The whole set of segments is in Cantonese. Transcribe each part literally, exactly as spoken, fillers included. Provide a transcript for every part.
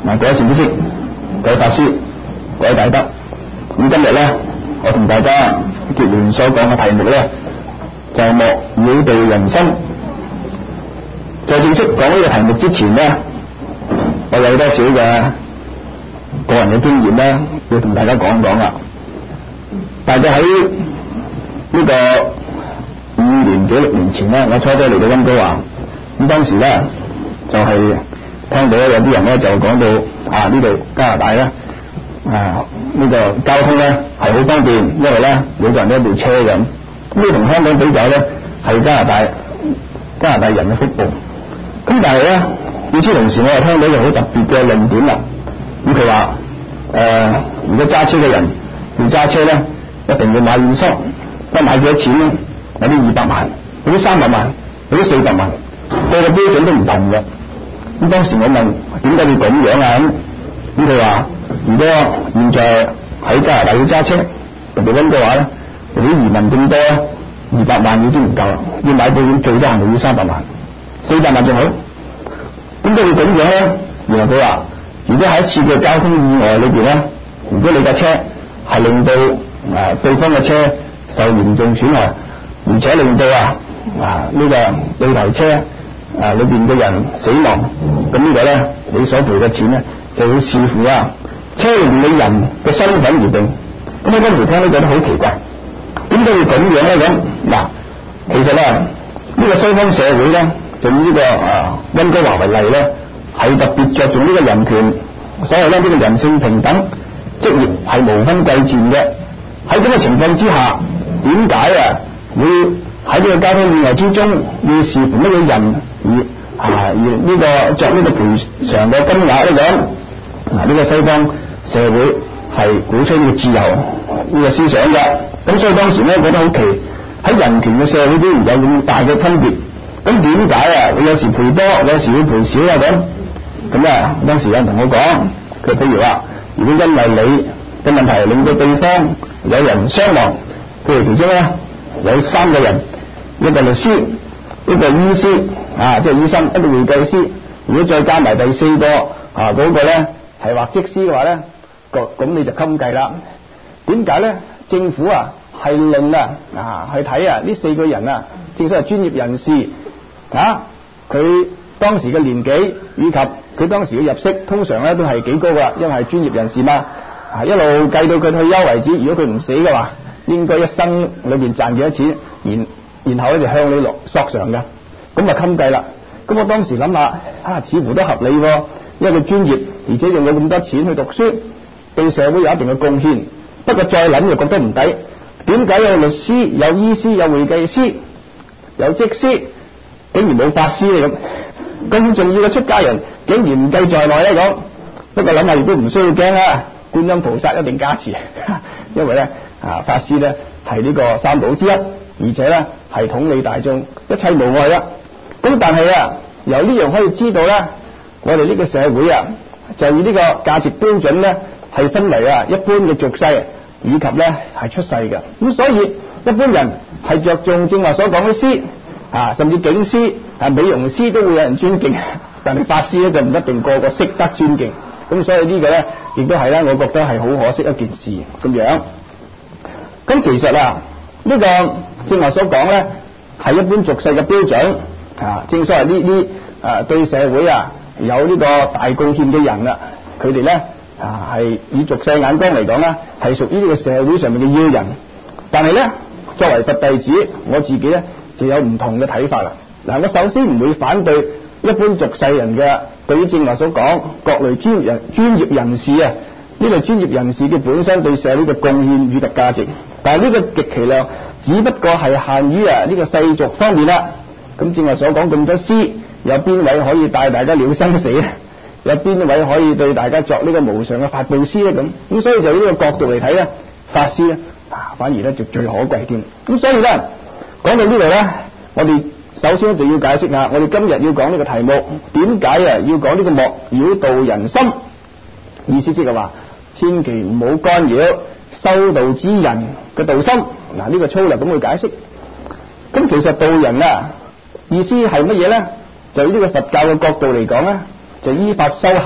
嗱，各位善知識、各位法師、各位大德，咁今日咧，我同大家結聯所講嘅題目咧，就係莫擾導人心。在正式講呢個題目之前咧，我有多少嘅個人嘅經驗咧，要同大家講一講啦。大概喺呢個五年幾六年前咧，我初初嚟到溫哥華，咁當時咧就係、是、聽到有啲人咧就講到啊呢度加拿大咧啊呢、這個交通咧係好方便，因為咧每個人都有一部車咁。咁呢同香港比較咧係加拿大加拿大人嘅福報。咁但係咧，與此同時我又聽到一個好特別嘅論點啦。咁佢話誒，如果揸車嘅人要揸車咧，一定要買現鈔，咁買幾多錢咧？有啲二百萬，有啲三百萬，有啲四百萬，個個標準都唔同嘅。咁當時我問點解要咁樣啊？咁咁佢話：如果現在喺加拿大要揸車，特別溫哥華咧，啲移民咁多，二百萬已經唔夠啦，要買保險最多係咪要三百萬、四百萬仲好？點解要咁樣咧？原來佢話：如果喺一次嘅交通意外裏邊咧，如果你架車係令到誒、呃、對方嘅車受嚴重損害，而且令到啊啊呢、這個呢台車啊裏邊嘅人死亡，咁呢個咧你所賠嘅錢咧就要視乎啊車裏邊嘅人嘅身份而定。咁我當時聽都覺得好奇怪，點解要咁樣咧？咁嗱，其實咧呢、這個西方社會咧就以呢、這個啊溫哥華為例咧，係特別着重呢個人權，所謂咧呢個人性平等，職業係無分貴賤嘅。喺咁嘅情況之下，點解啊會喺呢個交通意外之中要視乎乜嘢人而啊而呢、這個作呢個賠償嘅金額咧？咁嗱，呢個西方社會係鼓吹呢個自由呢個思想嘅，咁所以當時咧覺得好奇，喺人權嘅社會竟然有咁大嘅分別，咁點解啊？有時賠多，有時會賠少啊咁。咁啊，當時有人同我講，佢譬如話，如果因為你嘅問題令到對方有人傷亡，譬如其中咧有三個人，一個律師，一個醫師啊，即係醫生，一個會計師，如果再加埋第四個啊嗰個咧係畫則師嘅話咧，咁你就襟計啦。點解咧？政府啊係令啊啊去睇啊呢四個人啊，正所謂專業人士啊，佢當時嘅年紀以及佢當時嘅入息，通常咧都係幾高噶，因為係專業人士嘛。啊，一路計到佢退休為止，如果佢唔死嘅話，應該一生裏邊賺幾多錢，然然後咧就向你落索償嘅，咁就襟計啦。咁我當時諗下，啊，似乎都合理喎，因為佢專業，而且用咗咁多錢去讀書，對社會有一定嘅貢獻。不過再諗又覺得唔抵，點解有律師、有醫師、有會計師、有則師，竟然冇法師咧？咁咁重要嘅出家人，竟然唔計在內咧？咁不過諗下亦都唔需要驚啦。觀音菩薩一定加持，因為咧啊法師咧係呢個三寶之一，而且咧係統理大眾，一切無礙啦。咁但係啊，由呢樣可以知道咧，我哋呢個社會啊，就以呢個價值標準咧係分為啊一般嘅俗世以及咧係出世嘅。咁所以一般人係着重正話所講嘅師啊，甚至警師啊、美容師都會有人尊敬，但係法師咧就唔一定個個識得尊敬。咁所以呢個咧，亦都係咧，我覺得係好可惜一件事咁樣。咁其實啊，呢、這個正話所講咧，係一般俗世嘅標準啊。正所謂呢呢誒對社會啊有呢個大貢獻嘅人啊，佢哋咧啊係以俗世眼光嚟講咧，係屬於呢個社會上面嘅要人。但係咧，作為佛弟子，我自己咧就有唔同嘅睇法啦。嗱，我首先唔會反對一般俗世人嘅。對於正話所講各類專業人專業人士啊，呢類專業人士嘅本身對社會嘅貢獻與及價值，但係呢個極其量只不過係限於啊呢個世俗方面啦。咁正話所講咁多師，有邊位可以帶大家了生死咧？有邊位可以對大家作呢個無上嘅法布施咧？咁咁所以就呢個角度嚟睇咧，法師咧啊反而咧就最可貴添。咁所以咧講到呢度咧，我哋首先就要解釋下，我哋今日要講呢個題目，點解啊要講呢個莫擾導人心？意思即係話，千祈唔好干擾修道之人嘅道心。嗱，呢個粗略咁去解釋。咁其實導人啊，意思係乜嘢咧？就以呢個佛教嘅角度嚟講咧，就依法修行，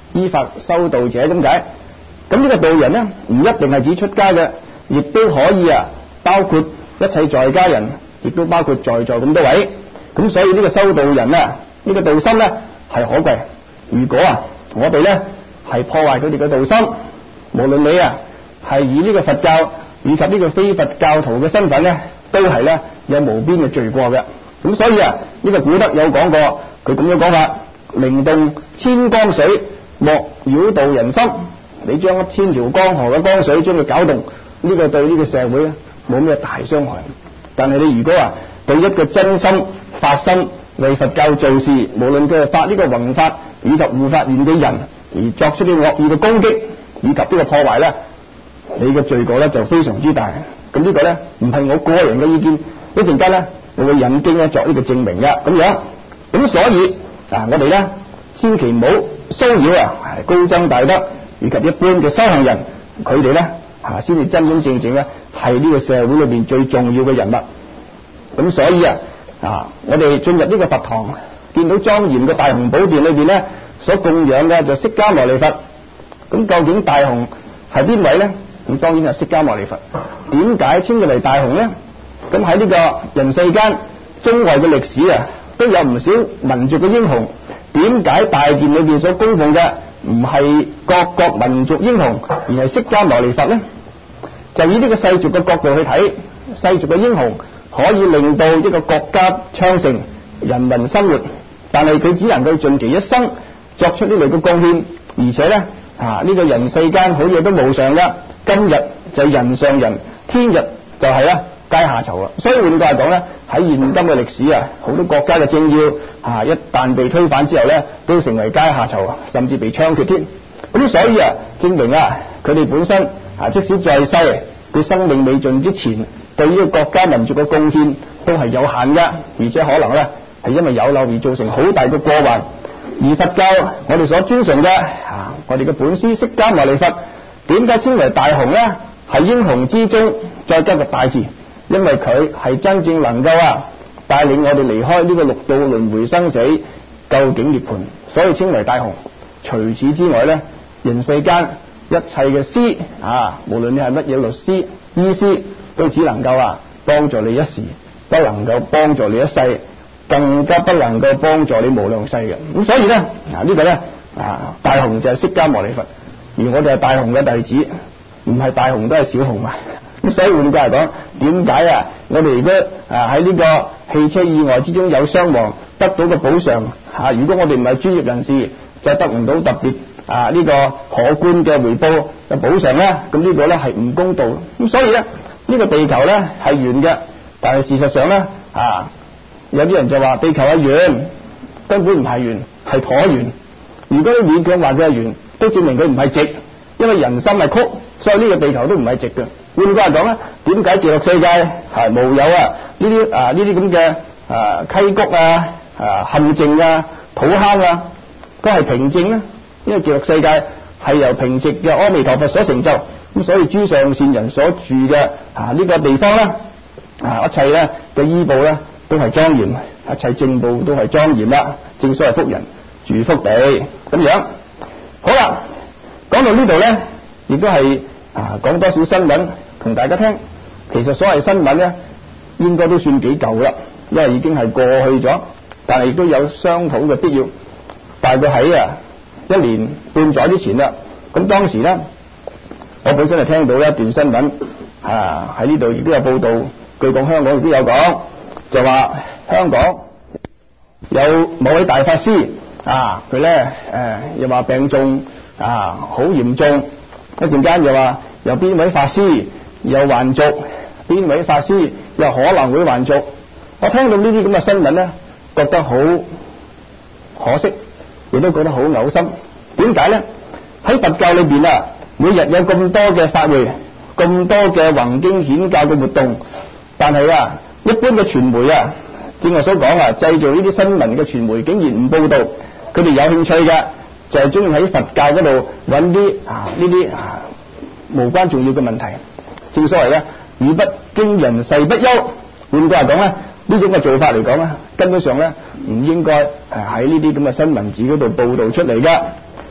依法修道者咁解。咁呢個道人呢，唔一定係指出家嘅，亦都可以啊，包括一切在家人，亦都包括在座咁多位。咁所以呢個修道人啊，呢個道心呢係可貴。如果啊我哋呢係破壞佢哋嘅道心，無論你啊係以呢個佛教以及呢個非佛教徒嘅身份呢，都係呢有無邊嘅罪過嘅。咁所以啊呢個古德有講過，佢咁樣講法：寧動千江水，莫擾道人心。你將一千條江河嘅江水將佢攪動，呢個對呢個社會咧冇咩大傷害。但係你如果話對一個真心發心為佛教做事，無論佢係發呢個弘法以及護法願嘅人，而作出啲惡意嘅攻擊以及呢個破壞咧，你嘅罪過咧就非常之大。咁呢個咧唔係我個人嘅意見，一陣間咧我會引經咧作呢個證明嘅咁樣。咁所以啊，我哋咧千祈唔好騷擾啊高僧大德以及一般嘅修行人，佢哋咧啊先至真真正正咧係呢個社會裏邊最重要嘅人物。咁所以啊啊，我哋進入呢個佛堂，見到莊嚴嘅大雄寶殿裏邊咧，所供養嘅就釋迦牟尼佛。咁究竟大雄係邊位咧？咁當然係釋迦牟尼佛。點解稱佢為大雄咧？咁喺呢個人世間中外嘅歷史啊，都有唔少民族嘅英雄。點解大殿裏邊所供奉嘅唔係各國民族英雄，而係釋迦牟尼佛呢？就以呢個世俗嘅角度去睇，世俗嘅英雄可以令到一個國家昌盛，人民生活，但係佢只能夠盡其一生作出呢類嘅貢獻，而且呢，啊呢個人世間好嘢都無常噶，今日就係人上人，天日就係咧階下囚啦。所以換句話講咧，喺現今嘅歷史啊，好多國家嘅政要啊，一旦被推翻之後咧，都成為階下囚，甚至被槍決添。咁所以啊，證明啊，佢哋本身啊，即使在世，佢生命未盡之前，對於國家民族嘅貢獻都係有限嘅，而且可能咧係因為有漏而造成好大嘅過患。而佛教我哋所尊崇嘅啊，我哋嘅本師釋迦牟尼佛，點解稱為大雄咧？係英雄之中再加個大字，因為佢係真正能夠啊帶領我哋離開呢個六道輪迴生死，究竟涅槃，所以稱為大雄。除此之外咧，人世間一切嘅師啊，無論你係乜嘢律師、醫師，都只能夠啊幫助你一時，不能夠幫助你一世，更加不能夠幫助你無量世嘅。咁所以咧啊，呢個咧啊大雄就係釋迦牟尼佛，而我哋係大雄嘅弟子，唔係大雄都係小雄啊。咁所以換句嚟講，點解啊我哋如果啊喺呢個汽車意外之中有傷亡，得到個補償啊，如果我哋唔係專業人士，就得唔到特別啊呢個可觀嘅回報嘅補償咧，咁呢個咧係唔公道。咁所以咧呢個地球咧係圓嘅，但係事實上咧啊有啲人就話地球係圓，根本唔係圓，係橢圓。如果你勉強話佢係圓，都證明佢唔係直，因為人心係曲，所以呢個地球都唔係直嘅。換句話講咧，點解極樂世界係無有啊呢啲啊呢啲咁嘅啊溪谷啊啊陷阱啊土坑啊都係平靜咧？因為極樂世界係由平直嘅阿彌陀佛所成就，咁所以諸上善人所住嘅啊呢個地方咧啊一切咧嘅依報咧都係莊嚴，一切正報都係莊嚴啦。正所謂福人住福地咁樣。好啦，講到呢度咧，亦都係啊講多少新聞同大家聽。其實所謂新聞咧，應該都算幾舊啦，因為已經係過去咗，但係亦都有商討嘅必要。大概喺啊一年半載之前啦，咁當時咧，我本身係聽到一段新聞啊喺呢度亦都有報道，據講香港亦都有講，就話香港有某位大法師啊，佢咧誒又話病重啊，好嚴重。一陣間又話有邊位法師又還俗，邊位法師又可能會還俗。我聽到呢啲咁嘅新聞咧，覺得好可惜，亦都覺得好嘔心。點解咧？喺佛教裏邊啊，每日有咁多嘅法會，咁多嘅弘經顯教嘅活動，但係啊，一般嘅傳媒啊，正我所講啊，製造呢啲新聞嘅傳媒竟然唔報道，佢哋有興趣嘅就係中意喺佛教嗰度揾啲啊呢啲啊無關重要嘅問題。正所謂咧，語不驚人誓不休。換句話講咧，呢種嘅做法嚟講咧，根本上咧唔應該誒喺呢啲咁嘅新聞紙嗰度報道出嚟嘅。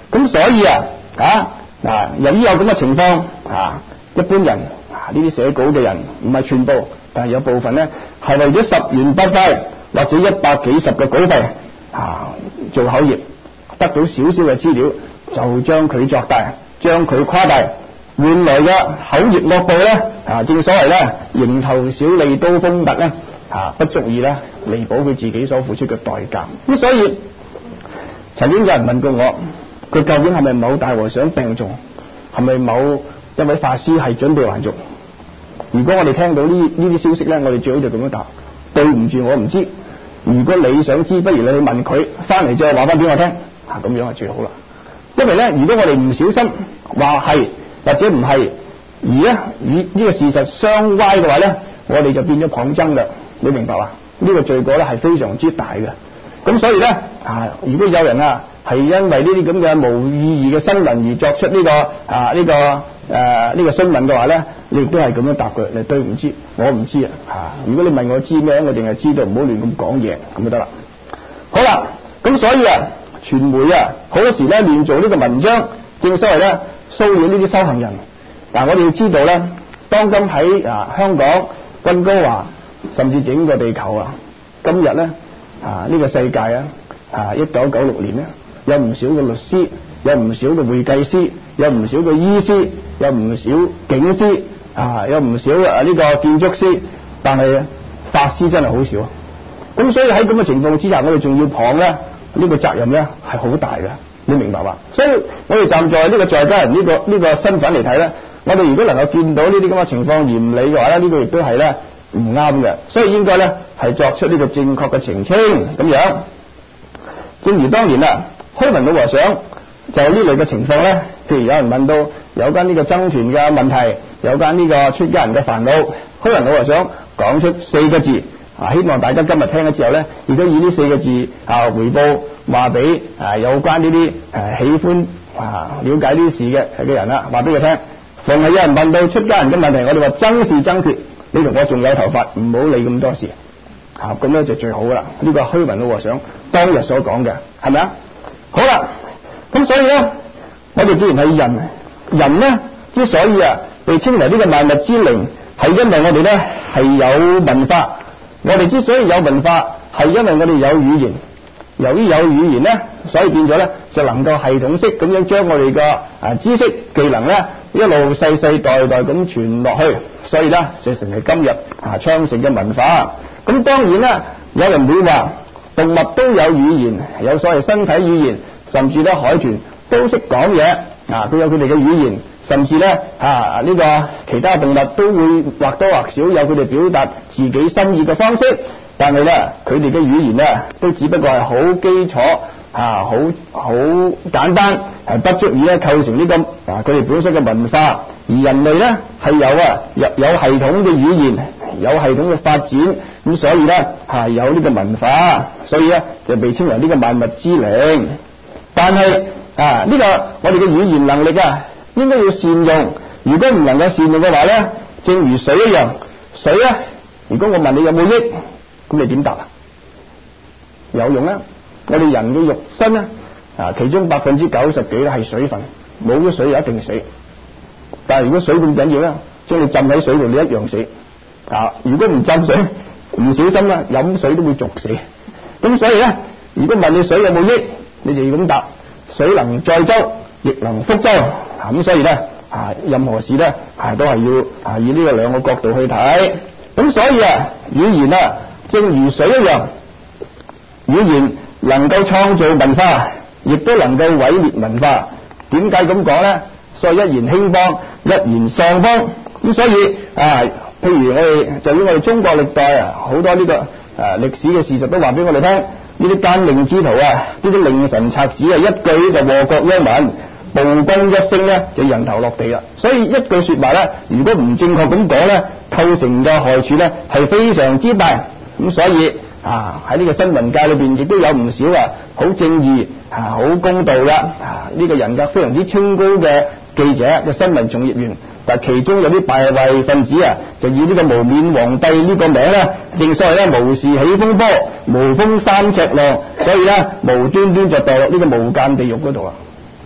咁所以啊啊嗱，由於有咁嘅情況啊，一般人啊呢啲寫稿嘅人唔係全部，但係有部分咧係為咗十元八塊或者一百幾十嘅稿費啊做口業，得到少少嘅資料就將佢作大，將佢誇大，換來嘅口業惡報咧啊，正所謂咧蠅頭小利刀鋒突咧啊，不足以咧彌補佢自己所付出嘅代價。咁所以曾經有人問過我，佢究竟係咪某大和尚病重，係咪某一位法師係準備還俗？如果我哋聽到呢呢啲消息咧，我哋最好就咁樣答：對唔住，我唔知。如果你想知，不如你去問佢，翻嚟再話翻俾我聽，啊咁樣係最好啦。因為咧，如果我哋唔小心話係或者唔係，而咧與呢個事實相歪嘅話咧，我哋就變咗謗僧啦。你明白嘛？呢、這個罪過咧係非常之大嘅。咁所以咧啊，如果有人啊係因為呢啲咁嘅無意義嘅新聞而作出呢、這個啊呢、這個誒呢、啊這個詢問嘅話咧，你亦都係咁樣答佢：你對唔知，我唔知啊。嚇！如果你問我知咩，我淨係知道唔好亂咁講嘢，咁就得啦。好啦，咁所以啊，傳媒啊好多時咧亂做呢個文章，正所謂咧騷擾呢啲修行人。但係我哋要知道咧，當今喺啊香港、溫哥華，甚至整個地球啊，今日咧啊呢、這個世界啊啊一九九六年咧，有唔少嘅律師，有唔少嘅會計師，有唔少嘅醫師，有唔少警司啊，有唔少啊呢個建築師，但係法師真係好少。咁所以喺咁嘅情況之下，我哋仲要謗咧呢、這個責任咧係好大嘅，你明白嘛？所以我哋站在呢個在家人呢、這個呢、這個身份嚟睇咧，我哋如果能夠見到呢啲咁嘅情況而唔理嘅話咧，呢、這個亦都係咧唔啱嘅，所以應該咧係作出呢個正確嘅澄清咁樣。正如當年啊，虛雲老和尚就呢類嘅情況咧，譬如有人問到有關呢個僧團嘅問題，有關呢個出家人嘅煩惱，虛雲老和尚講出四個字啊，希望大家今日聽咗之後咧，亦都以呢四個字啊回報話俾啊有關呢啲誒喜歡啊了解呢啲事嘅嘅人啦，話俾佢聽。逢係有人問到出家人嘅問題，我哋話僧是僧缺，你同我仲有頭髮，唔好理咁多事啊，咁樣就最好噶啦。呢個係虛雲老和尚當日所講嘅，係咪啊？好啦，咁所以咧，我哋既然係人，人咧之所以啊被稱為呢個萬物之靈，係因為我哋咧係有文化。我哋之所以有文化，係因為我哋有語言。由於有語言咧，所以變咗咧就能夠系統式咁樣將我哋嘅啊知識技能咧一路世世代代咁傳落去，所以咧就成為今日啊昌盛嘅文化。咁當然啦，有人會話動物都有語言，有所謂身體語言，甚至咧海豚都識講嘢啊，佢有佢哋嘅語言，甚至咧啊呢個其他動物都會或多或少有佢哋表達自己心意嘅方式。但係咧，佢哋嘅語言咧，都只不過係好基礎啊，好好簡單，係不足以咧構成呢個啊佢哋本身嘅文化。而人類咧係有啊有有系統嘅語言，有系統嘅發展，咁所以咧係有呢個文化，所以咧就被稱為呢個萬物之靈。但係啊呢個我哋嘅語言能力啊，應該要善用。如果唔能夠善用嘅話咧，正如水一樣，水咧，如果我問你有冇益？咁你點答啊？有用啊！我哋人嘅肉身咧，啊，其中百分之九十幾咧係水分，冇咗水就一定死。但係如果水咁緊要咧，將你浸喺水度，你一樣死。啊，如果唔浸水，唔小心啦，飲水都會濁死。咁所以咧，如果問你水有冇益，你就要咁答：水能載舟，亦能覆舟。啊，咁所以咧，啊，任何事咧，啊，都係要啊以呢個兩個角度去睇。咁所以啊，語言啊，正如水一樣，語言能夠創造文化，亦都能夠毀滅文化。點解咁講咧？所以一言興邦，一言喪邦。咁所以啊，譬如我哋就以我哋中國歷代啊，好多呢個啊歷史嘅事實都話俾我哋聽，呢啲奸佞之徒啊，呢啲佞臣賊子啊，一句就禍國殃民，暴君一聲咧就人頭落地啦。所以一句說話咧，如果唔正確咁講咧，構成嘅害處咧係非常之大。咁所以啊喺呢個新聞界裏邊亦都有唔少啊好正義啊好公道嘅啊呢、這個人格非常之清高嘅記者嘅新聞從業員，但其中有啲敗壞分子啊就以呢個無冕皇帝呢個名咧，正所謂咧無事起風波，無風三尺浪，所以咧無端端就墮落呢個無間地獄嗰度啊！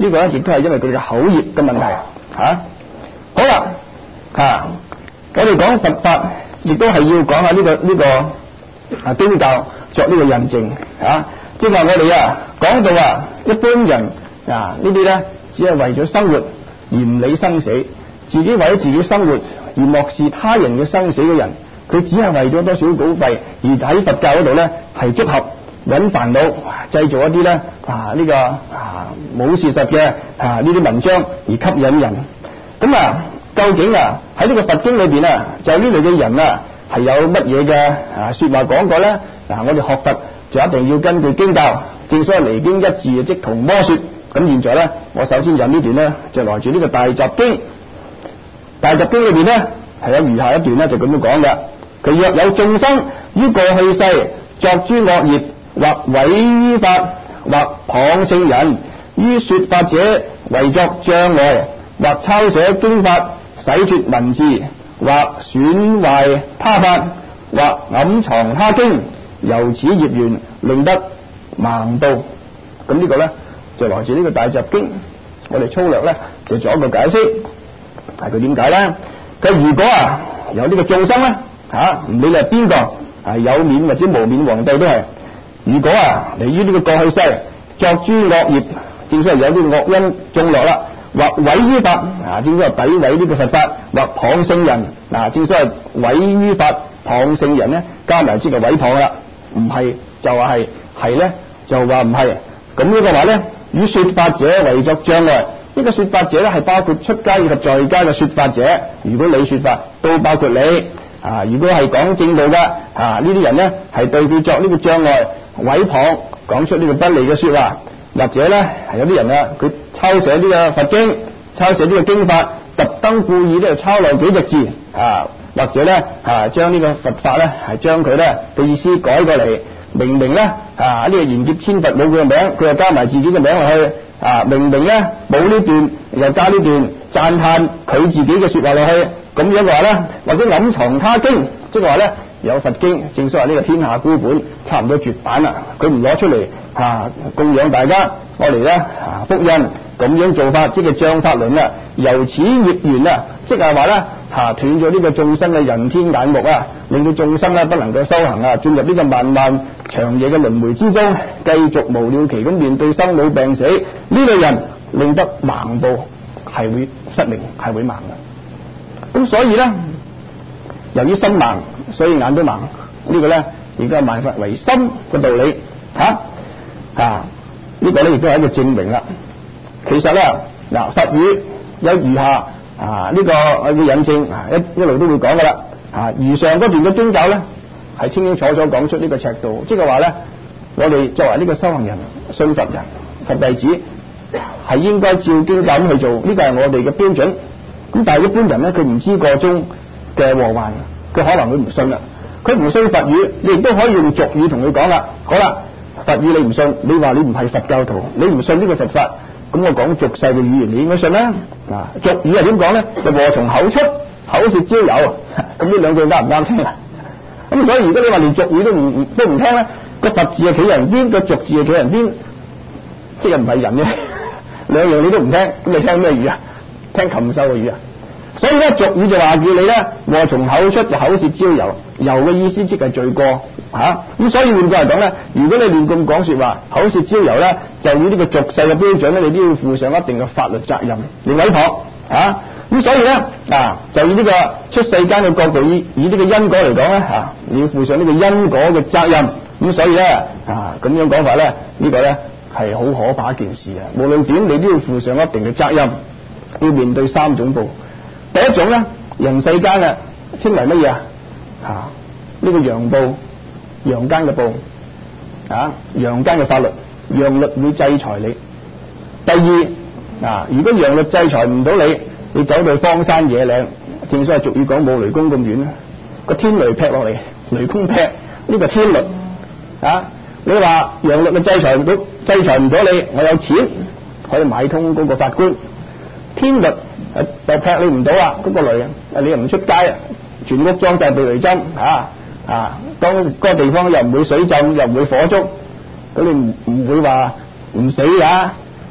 呢個咧亦都係因為佢嘅口業嘅問題嚇、啊。好啦啊，我哋講佛法，亦都係要講下呢、這個呢、這個啊經教作呢個印證嚇。即係話我哋啊講到啊，一般人啊呢啲咧只係為咗生活而唔理生死，自己為咗自己生活而漠視他人嘅生死嘅人，佢只係為咗多少稿費，而喺佛教嗰度咧係捉合揾煩惱，製造一啲咧啊呢、這個啊冇事實嘅啊呢啲文章而吸引人。咁啊，究竟啊喺呢個佛經裏邊啊，就呢類嘅人啊係有乜嘢嘅啊說話講過咧？嗱、啊，我哋學佛就一定要根據經教，正所謂離經一字即同魔說。咁現在咧，我首先引呢段咧，就來自呢個大集經。大集經裏邊咧係有餘下一段咧，就咁樣講嘅。佢若有眾生於過去世作諸惡業，或毀於法，或謗聖人，於說法者為作障礙，或抄寫經法，洗脫文字，或損壞他法，或暗藏他經，由此業緣，令得盲道。咁呢個咧就來自呢個大集經。我哋粗略咧就做一個解釋。係佢點解咧？佢如果啊有呢個眾生咧嚇，唔理你係邊個，係有面或者無面皇帝都係。如果啊嚟於呢個過去世作諸惡業，正所謂有啲惡因種落啦，或毀於法啊，正所謂詆毀呢個佛法，或謗聖人嗱，正所謂毀於法謗聖人咧，加埋即係毀謗啦，唔係就話係，係咧就話唔係。咁呢個話咧，與說法者為作障礙。呢個說法者咧係包括出家以及在家嘅說法者。如果你說法，都包括你啊。如果係講正道嘅啊，呢啲人咧係對佢作呢個障礙、毀謗，講出呢個不利嘅說話，或者咧係有啲人啊，佢抄寫呢個佛經，抄寫呢個經法，特登故意咧抄漏幾隻字啊，或者咧啊將呢個佛法咧係將佢咧嘅意思改過嚟，明明咧啊呢個賢劫千佛冇佢嘅名，佢又加埋自己嘅名落去。啊，明明咧冇呢段，又加呢段讚歎佢自己嘅說話落去，咁樣嘅話咧，或者隱藏他經，即係話咧有佛經，正所謂呢個天下孤本，差唔多絕版啦，佢唔攞出嚟啊供養大家，我嚟咧啊福音咁樣做法，即係障法輪啊，由此業緣啊，即係話咧啊斷咗呢個眾生嘅人天眼目啊，令到眾生咧不能夠修行啊，進入呢個漫漫長夜嘅輪迴之中，繼續無了期咁面對生老病死，呢類人令得盲道，係會失明，係會盲嘅。咁所以咧，由於心盲，所以眼都盲。這個、呢個咧亦都係萬法唯心嘅道理吓啊！這個、呢個咧亦都係一個證明啦。其實咧嗱，佛語有餘下啊呢、這個嘅引證啊，一一路都會講噶啦啊。而上嗰段嘅經教咧，係清清楚楚講出呢個尺度，即係話咧，我哋作為呢個修行人、信佛人、佛弟子，係應該照經教咁去做，呢、這個係我哋嘅標準。咁但係一般人咧，佢唔知個中嘅禍患，佢可能會唔信啦。佢唔信佛語，你亦都可以用俗語同佢講啦。好啦，佛語你唔信，你話你唔係佛教徒，你唔信呢個佛法，咁我講俗世嘅語言，你應該信啦。啊，俗語係點講咧？就禍從口出，口舌招有。咁呢兩句啱唔啱聽啊？咁所以如果你話連俗語都唔都唔聽咧，個佛字係企人邊，個俗字係企人邊，即係唔係人嘅，兩樣你都唔聽，咁你聽咩語啊？聽禽獸嘅語啊！所以咧俗語就話叫你咧禍從口出，就口舌招尤，尤嘅意思即係罪過吓。咁、啊、所以換句嚟講咧，如果你亂咁講說話，口舌招尤咧，就以呢個俗世嘅標準咧，你都要負上一定嘅法律責任嚟毀謗吓。咁、啊、所以咧啊，就以呢個出世間嘅角度，以以呢個因果嚟講咧吓，你要負上呢個因果嘅責任。咁、啊、所以咧啊咁樣講法咧，這個、呢個咧係好可怕一件事啊！無論點，你都要負上一定嘅責任，要面對三種報。第一種咧，人世間啊，稱為乜嘢啊？啊，呢個陽報，陽間嘅報，啊，陽間嘅法律，陽律會制裁你。第二啊，如果陽律制裁唔到你，你走到荒山野嶺，正所謂俗語講冇雷公咁遠啦，個天雷劈落嚟，雷公劈，呢個天律啊，你話陽律嘅制裁唔到，制裁唔到你，我有錢可以買通嗰個法官，天律又劈你唔到啦，嗰、那個雷啊，你又唔出街，全屋裝晒避雷針啊啊！當嗰個地方又唔會水浸，又唔會火燭，咁你唔唔會話唔死噶？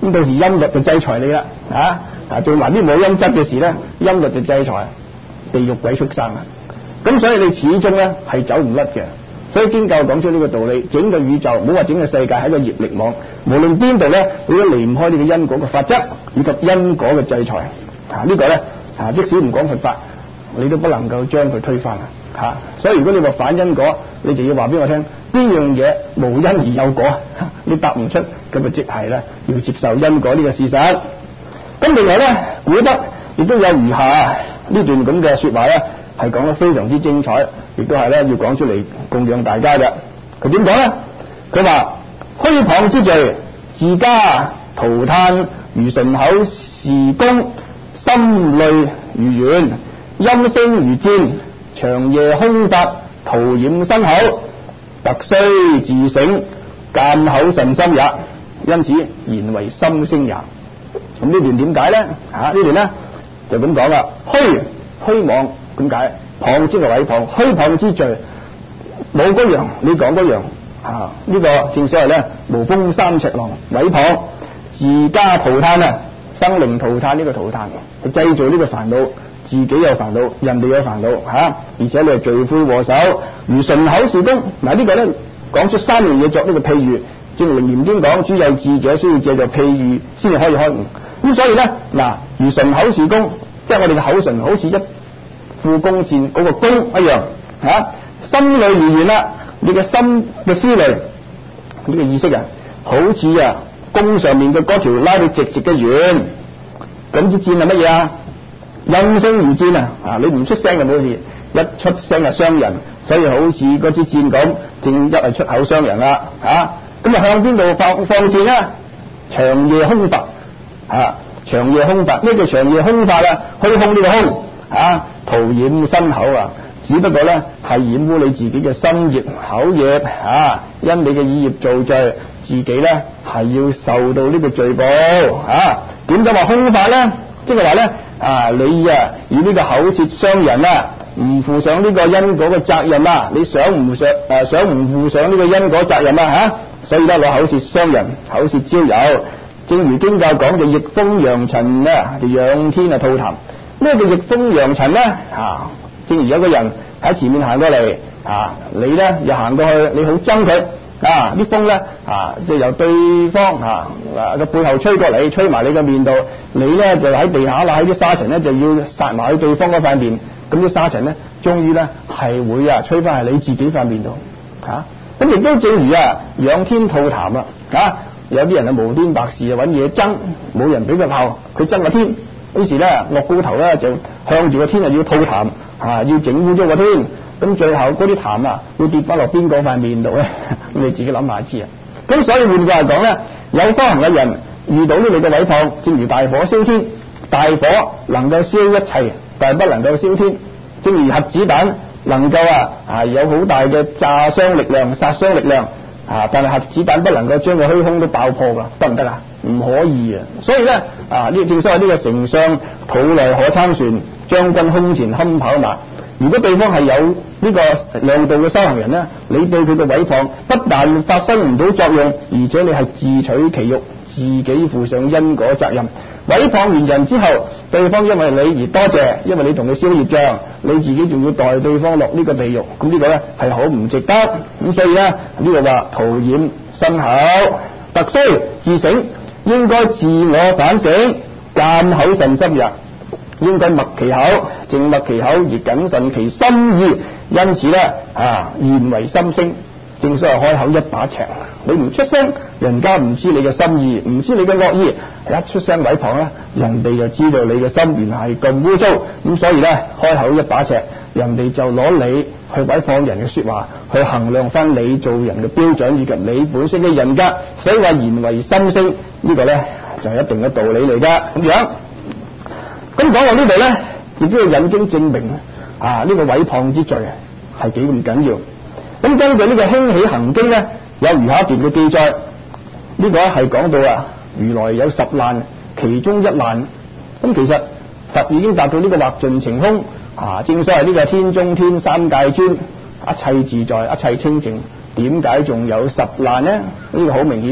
咁到時陰律就制裁你啦，啊啊做埋啲冇陰質嘅事咧，陰律就制裁，地獄鬼畜生啊！咁所以你始終咧係走唔甩嘅。所以經教講出呢個道理，整個宇宙唔好話整個世界係一個業力網，無論邊度咧，你都離唔開呢個因果嘅法則以及因果嘅制裁。啊，這個、呢個咧啊，即使唔講佛法，你都不能夠將佢推翻啊！嚇，所以如果你話反因果，你就要話俾我聽，邊樣嘢無因而有果？你答唔出，咁就即係咧要接受因果呢個事實。咁另外咧，古德亦都有餘下呢段咁嘅説話咧，係講得非常之精彩，亦都係咧要講出嚟供養大家嘅。佢點講咧？佢話虛蚌之罪，自家塗炭如順口是弓，心累如懸，音聲如箭，長夜空發，塗染身口，特須自省，鑑口慎心也。因此言為心聲也。咁呢段點解咧？啊，呢段咧就咁講啦。虛虛妄咁解，蚌即係毀蚌，虛蚌之罪冇嗰樣，你講嗰樣啊？呢、這個正所謂咧無風三尺浪，毀蚌自家塗炭啊，生靈塗炭呢個塗炭，去製造呢個煩惱，自己有煩惱，人哋有煩惱嚇、啊，而且你係罪魁禍首，如順口是弓。嗱、這個、呢個咧講出三樣嘢作呢個譬喻，正如《楞嚴經》講，諸有智者需要借助譬喻先至可以開悟。咁所以咧嗱，如順口是弓，即係我哋嘅口唇好似一副弓箭嗰個弓一樣嚇、啊，心累如懸啦，你嘅心嘅思慮呢、這個意識啊，好似啊弓上面嘅嗰條拉到直直嘅弦，咁支箭係乜嘢啊？音聲如箭啊！啊，你唔出聲就冇事，一出聲就傷人，所以好似嗰支箭咁，正一係出口傷人啦嚇。咁啊向邊度放放箭啊？長夜空發啊！長夜空發，咩叫長夜空發啊？虛空呢個空啊，塗染身口啊，只不過咧係染污你自己嘅心業口業啊，因你嘅意業造罪，自己咧係要受到呢個罪報啊。點解話空發咧？即係話咧啊，你啊以呢個口舌傷人啊，唔負上呢個因果嘅責任啊，你想唔上誒、啊、想唔負上呢個因果責任啊嚇？所以咧攞口舌傷人，口舌招友。正如經教講嘅逆風揚塵啊，就仰天啊吐痰。咩叫逆風揚塵咧？啊，正如有個人喺前面行過嚟啊，你咧又行過去，你好憎佢啊，啲風咧啊，即係由對方啊個背後吹過嚟，吹埋你嘅面度，你咧就喺地下啦，喺啲沙塵咧就要殺埋去對方嗰塊面，咁啲沙塵咧終於咧係會啊吹翻喺你自己塊面度嚇。咁亦都正如啊仰天吐痰啦啊！有啲人啊無端白事啊揾嘢爭，冇人俾佢鬧，佢爭個天，於是咧惡高頭咧就向住個天啊要吐痰啊，要整污咗個天，咁最後嗰啲痰啊會跌翻落邊個塊面度咧？你自己諗下知啊！咁所以換句話講咧，有修行嘅人遇到呢類嘅毀蚌，正如大火燒天，大火能夠燒一切，但係不能夠燒天；正如核子彈能夠啊啊有好大嘅炸傷力量、殺傷力量。啊！但係核子彈不能夠將個虛空都爆破噶，得唔得啊？唔可以啊！所以咧啊，呢正所謂呢個丞相肚內可撐船，將軍胸前堪跑馬。如果對方係有呢個量度嘅修行人咧，你對佢嘅毀蚌不但發生唔到作用，而且你係自取其辱，自己負上因果責任。毀蚌完人之後，對方因為你而多謝，因為你同佢消業障，你自己仲要代對方落呢個地獄，咁呢個咧係好唔值得。咁所以咧呢個話塗染身口，特須自省，應該自我反省，鑑口慎心也。應該默其口，靜默其口而謹慎其心意。因此咧啊，言為心聲。正所謂開口一把尺，你唔出聲，人家唔知你嘅心意，唔知你嘅惡意，一出聲毀蚌咧，人哋就知道你嘅心原來係咁污糟，咁所以咧開口一把尺，人哋就攞你去毀蚌人嘅說話，去衡量翻你做人嘅標準以及你本身嘅人格，所以話言為心聲，呢個咧就係一定嘅道理嚟噶，咁樣。咁講到呢度咧，亦都要引經證明啊，呢個毀蚌之罪係幾咁緊要。咁根據呢個興起行經咧，有如下一段嘅記載，呢個係講到啊，如來有十難，其中一難。咁其實佛已經達到呢個劃盡晴空啊，正所謂呢個天中天三界尊，一切自在，一切清淨，點解仲有十難呢？呢個好明顯咧，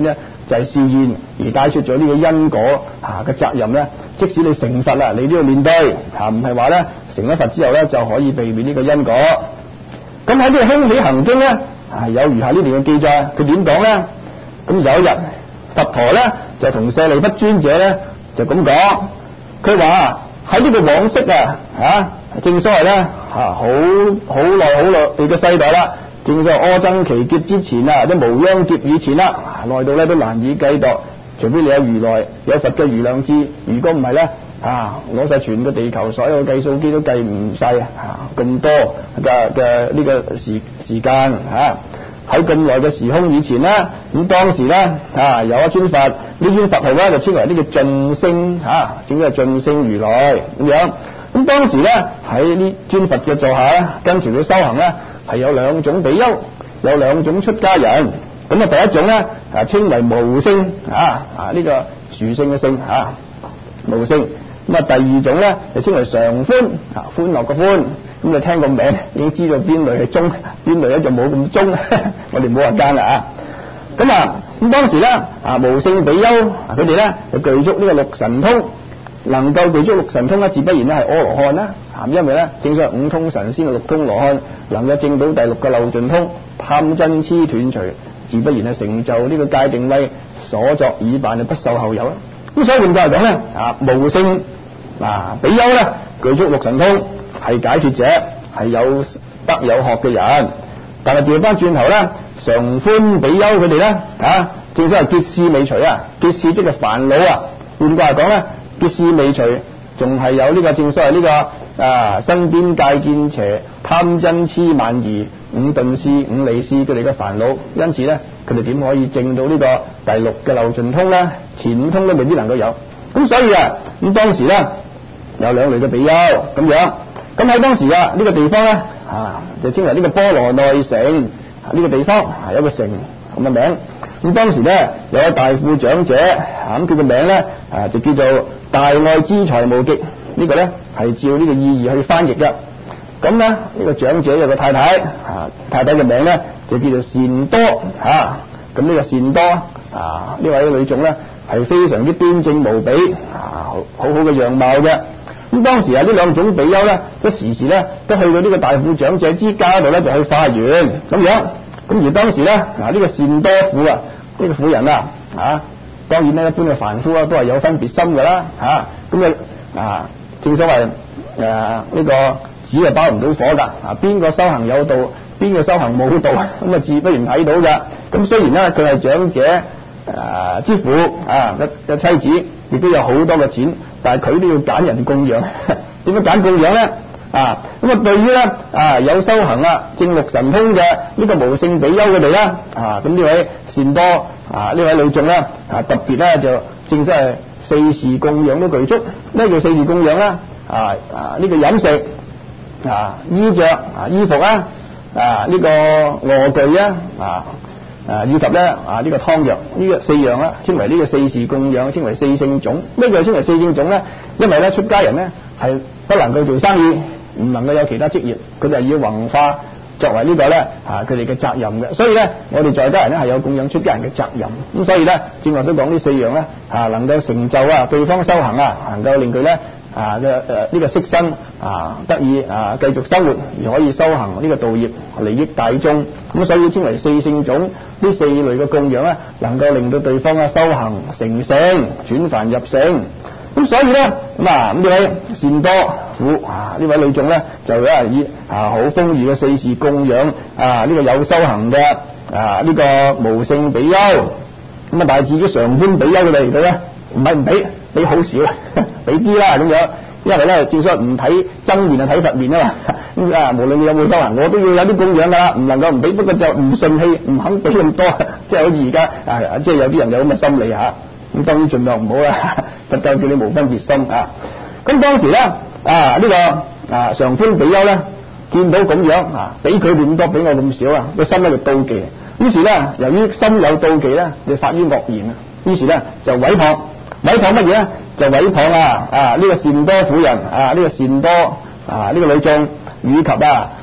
就係試驗而帶出咗呢個因果啊嘅責任咧。即使你成佛啦，你都要面對啊，唔係話咧成咗佛之後咧就可以避免呢個因果。咁喺呢個興起行經咧，啊有如下呢段嘅記載，佢點講咧？咁有一日佛陀咧就同舍利弗尊者咧就咁講，佢話喺呢個往昔啊，啊正所謂咧嚇好好耐好耐嘅世代啦，正所謂阿僧祇劫之前啊，啲無央劫以前啦，耐到咧都難以計度。除非你有如來有佛嘅餘量智，如果唔係咧啊，攞晒全個地球所有計數機都計唔晒啊咁多嘅嘅呢個時時間嚇。喺咁耐嘅時空以前咧，咁當時咧啊有一尊佛，呢尊佛號咧就稱為呢個盡星嚇，正所謂盡星如來咁樣。咁當時咧喺呢尊佛嘅座下咧，跟隨佢修行咧係有兩種比丘，有兩種出家人。咁啊第一種咧啊稱為無性啊啊呢、這個殊勝嘅性啊無性。咁啊第二種咧就稱為常歡啊歡樂嘅歡。咁就聽個名已經知道邊類係中，邊類咧就冇咁中。我哋冇話間啦啊。咁啊咁當時咧啊無性比丘佢哋咧就具足呢個六神通，能夠具足六神通咧，自不然咧係阿羅漢啦。啊因為咧正所謂五通神仙六通羅漢，能夠證到第六個漏盡通，貪嗔癡斷除，自不然係成就呢個戒定慧，所作已辦就不受後有啦。咁所以換句嚟講咧啊無性啊比丘咧具足六神通，係解脫者，係有德有學嘅人。但係調翻轉頭咧，常歡比丘佢哋咧啊，正所謂結使未除啊，結使即係煩惱啊。換句嚟講咧，結使未除，仲係有呢、這個正所謂呢、這個啊身邊戒見邪貪嗔癡慢疑五鈍使五利使佢哋嘅煩惱。因此咧，佢哋點可以證到呢個第六嘅漏盡通咧？前五通都未必能夠有。咁所以啊，咁當時咧有兩類嘅比丘咁樣。咁喺當時啊，呢、這個地方咧啊，就稱為呢個波羅內城。呢、這個地方係有個城咁嘅名。咁當時咧有位大富長者，咁佢嘅名咧啊就叫做大愛資財無極。這個、呢個咧係照呢個意義去翻譯嘅。咁咧呢、這個長者有個太太，啊太太嘅名咧就叫做善多嚇。咁、啊、呢個善多啊呢位女種咧係非常之端正無比，啊好好好嘅樣貌嘅。咁當時啊，呢兩種比丘咧，都時時咧都去到呢個大富長者之家度咧，就去化緣咁樣。咁而當時咧，嗱、這、呢個善多婦啊，呢、這個婦人啊，啊當然咧一般嘅凡夫啊都係有分別心㗎啦，嚇咁啊啊正所謂誒呢個紙係包唔到火㗎，啊邊個修行有道，邊個修行冇道，咁啊自不然睇到㗎。咁雖然咧佢係長者誒、啊、之婦啊嘅妻子，亦都有好多嘅錢。但係佢都要揀人供養，點樣揀供養咧？啊，咁啊對於咧啊有修行啊正六神通嘅呢個無性比丘佢哋咧啊，咁呢位善多啊呢位女眾咧啊特別咧就正式係四時供養都具足。咩叫四時供養咧？啊啊呢個飲食啊衣着啊衣服啊啊呢個臥具啊啊。啊，以及咧啊，呢、這個湯藥呢、這個四樣啦，稱為呢個四時供養，稱為四聖種。咩叫稱為四聖種咧？因為咧出家人咧係不能夠做生意，唔能夠有其他職業，佢哋係以弘化作為呢個咧啊佢哋嘅責任嘅。所以咧，我哋在家人咧係有供養出家人嘅責任。咁所以咧，正話所講呢四樣咧啊，能夠成就啊對方修行啊，能夠令佢咧啊嘅誒呢個色身啊得以啊繼續生活，而可以修行呢個道業，利益大眾。咁所以稱為四聖種。呢四類嘅供養咧，能夠令到對方嘅修行成聖，轉凡入聖。咁所以咧，咁啊咁呢位善多婦啊，呢位女眾咧，就有人以啊好豐裕嘅四時供養啊呢、這個有修行嘅啊呢、這個無性比丘。咁啊，但係至於常歡比丘嘅嚟到咧，唔係唔俾，俾好少，俾啲啦咁樣。因為咧，正所謂唔睇僧面啊，睇佛面啊嘛。咁啊，無論你有冇修行，我都要有啲供養噶啦，唔能夠唔俾。不過就唔順氣，唔肯俾咁多，即係好似而家啊，即係有啲人有咁嘅心理嚇。咁當然盡量唔好啦，佛教叫你無分別心啊。咁當時咧啊，呢、這個啊常歡比丘咧，見到咁樣啊，俾佢咁多，俾我咁少啊，個心咧就妒忌。於是咧，由於心有妒忌咧，就發於惡言啊。於是咧就毀謗，毀謗乜嘢咧？就毀謗啊啊呢、這個善多婦人啊呢、這個善多啊呢、這個女眾以及啊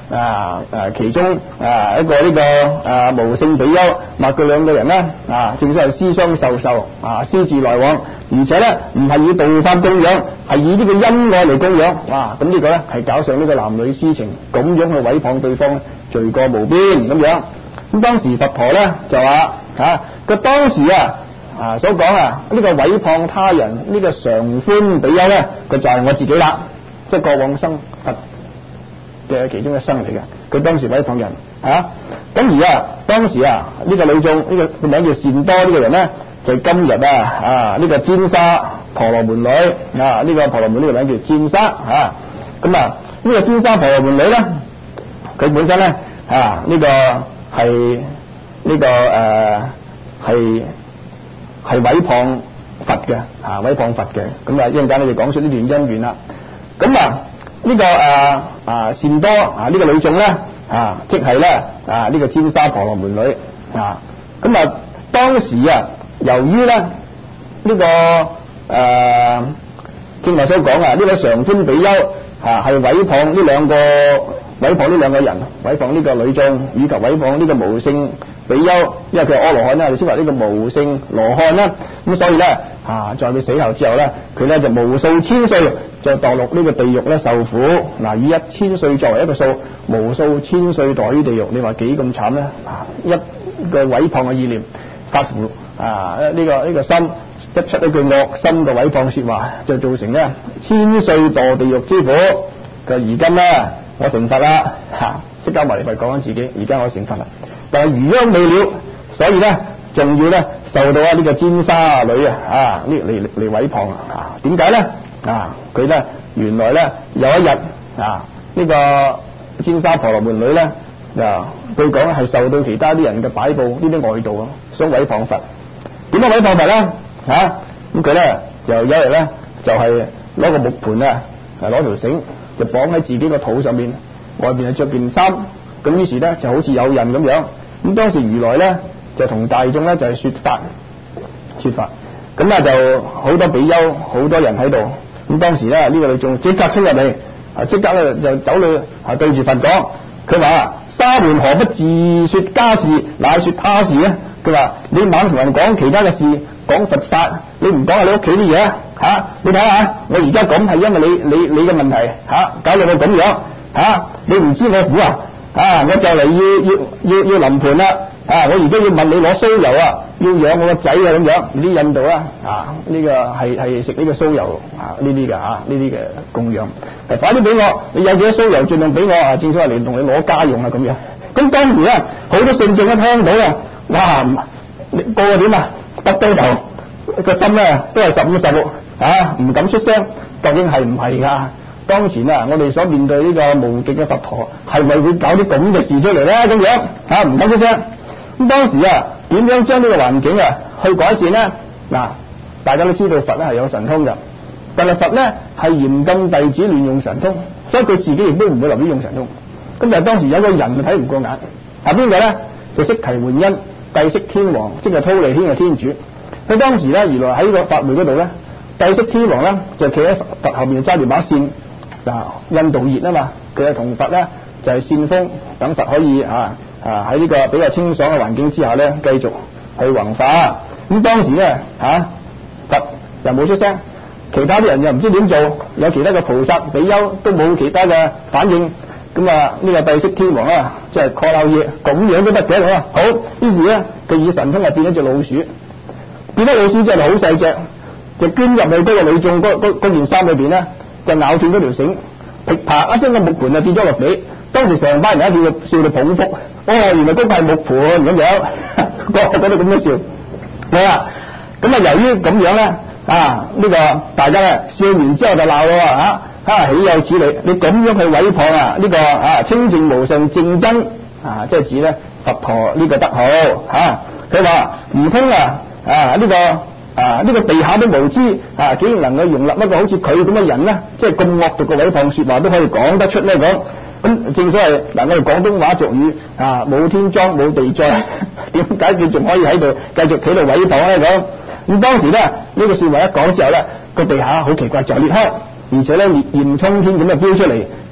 啊啊其中啊一個呢、這個啊無姓比丘，嗱佢兩個人咧啊，正所謂師相授受啊，師自來往，而且咧唔係以道法供養，係以呢個恩愛嚟供養，哇！咁呢個咧係搞上呢個男女私情，咁樣去毀謗對方，罪過無邊咁樣。咁當時佛陀咧就話啊，佢當時啊啊所講啊呢、這個毀謗他人呢、這個常寬比丘咧，佢就係我自己啦，即係過往生佛嘅其中一生嚟嘅。佢當時毀謗人啊，咁而啊當時啊呢、這個女眾呢、這個個名叫善多呢個人咧，就今日啊啊呢、這個尖沙婆羅門女啊，呢、這個婆羅門呢個名叫尖沙啊，咁啊呢、這個尖沙婆羅門女咧，佢本身咧啊呢、這個係呢、這個誒係係毀謗佛嘅啊，毀謗佛嘅，咁啊一陣間我哋講出呢段因緣啦。咁啊呢、這個誒啊，啊善多啊呢、這個女眾咧啊，即係咧啊呢、這個尖沙婆羅門女啊，咁啊當時啊由於咧呢、這個誒、啊、正話所講啊呢位常寬比丘啊係毀謗呢兩個毀謗呢兩個人，毀謗呢個女眾以及毀謗呢個無姓比丘，因為佢係阿羅漢啦，我哋先話呢個無姓羅漢啦，咁所以咧啊在佢死後之後咧，佢咧就無數千歲就墮落呢個地獄咧受苦。嗱，以一千歲作為一個數，無數千歲墮於地獄，你話幾咁慘咧？啊，一個毀謗嘅意念發乎啊呢、這個呢、這個心，一出一句惡心嘅毀謗說話，就造成咧千歲墮地獄之苦。佢而今咧我成佛啦，吓釋迦牟尼佛講緊自己，而家我成佛啦，但係餘殃未了，所以咧仲要咧受到啊呢個尖沙女啊啊呢嚟嚟毀謗啊？點解咧？啊佢咧原來咧有一日啊呢、這個尖沙婆羅門女咧啊，據講係受到其他啲人嘅擺佈，呢啲外道啊想毀謗佛。點樣毀謗佛咧？吓咁佢咧就有一日咧就係攞個木盤啊，係攞條繩就綁喺自己個肚上面，外邊係着件衫，咁於是咧就好似有人咁樣。咁當時如來咧就同大眾咧就係說法說法，咁啊就好多比丘好多人喺度。咁當時咧呢、這個女眾即刻出入嚟，啊即刻咧就走去啊對住佛講，佢話沙門何不自說家事，乃說他事咧？佢話你猛同人講其他嘅事，講佛法，你唔講下你屋企啲嘢吓？你睇下我而家咁係因為你你你嘅問題吓、啊，搞到我咁樣吓、啊，你唔知我苦啊？啊，我就嚟要要要要臨盤啦！啊，我而家要問你攞酥油啊，要養我個仔啊咁樣。啲印度啊，啊呢、這個係係食呢個酥油啊呢啲嘅啊呢啲嘅供養，係快啲俾我，你有幾多酥油盡量俾我啊！正所謂嚟同你攞家用啊咁樣。咁當時咧好多信眾一聽到啊，哇！個個點啊，耷低頭，個心咧都係十五十六啊，唔敢出聲。究竟係唔係㗎？當前啊，我哋所面對呢個無極嘅佛陀，係咪會搞啲咁嘅事出嚟咧？咁樣啊，唔敢出聲。咁當時啊，點樣將呢個環境啊去改善咧？嗱，大家都知道佛咧係有神通嘅，但係佛咧係嚴禁弟子亂用神通，所以佢自己亦都唔會留意用神通。咁但係當時有個人睇唔過眼，係邊個咧？就釋提桓因，帝釋天王，即係忉利天嘅天主。佢當時咧，原來喺個法會嗰度咧，帝釋天王咧就企喺佛後面揸住把扇。嗱，印度熱啊嘛，佢係同佛咧就係扇風，等佛可以啊啊喺呢個比較清爽嘅環境之下咧，繼續去弘法。咁當時咧嚇佛又冇出聲，其他啲人又唔知點做，有其他嘅菩薩比丘都冇其他嘅反應。咁啊呢個帝釋天王啊，即係 call 漏嘢，咁樣都得嘅好。好，於是咧佢以神通係變咗隻老鼠，變咗老鼠之後好細隻，就捐入去嗰個女眾嗰嗰件衫裏邊咧。就咬斷嗰條繩，噼啪一聲個木盤就跌咗落地。當時成班人一跳笑到捧腹，哦，原來嗰塊木盤咁樣，個個都咁樣笑。係啊，咁啊由於咁樣咧，啊呢、這個大家咧笑完之後就鬧咯嚇，啊豈有此理！你咁樣去毀謗啊呢、這個啊清淨無上正真啊，即係指咧佛陀呢個德號嚇。佢話唔通啊啊呢、這個。啊！呢、這個地下都無知啊，竟然能夠容納一個好似佢咁嘅人咧，即係咁惡毒嘅毀謗說話都可以講得出咧咁。咁正所謂嗱，我哋廣東話俗語啊，冇天裝冇地載，點解佢仲可以喺度繼續企度毀謗咧咁？咁當時咧呢、這個說話一講之後咧，個地下好奇怪就裂開，而且咧焰焰衝天咁就飆出嚟，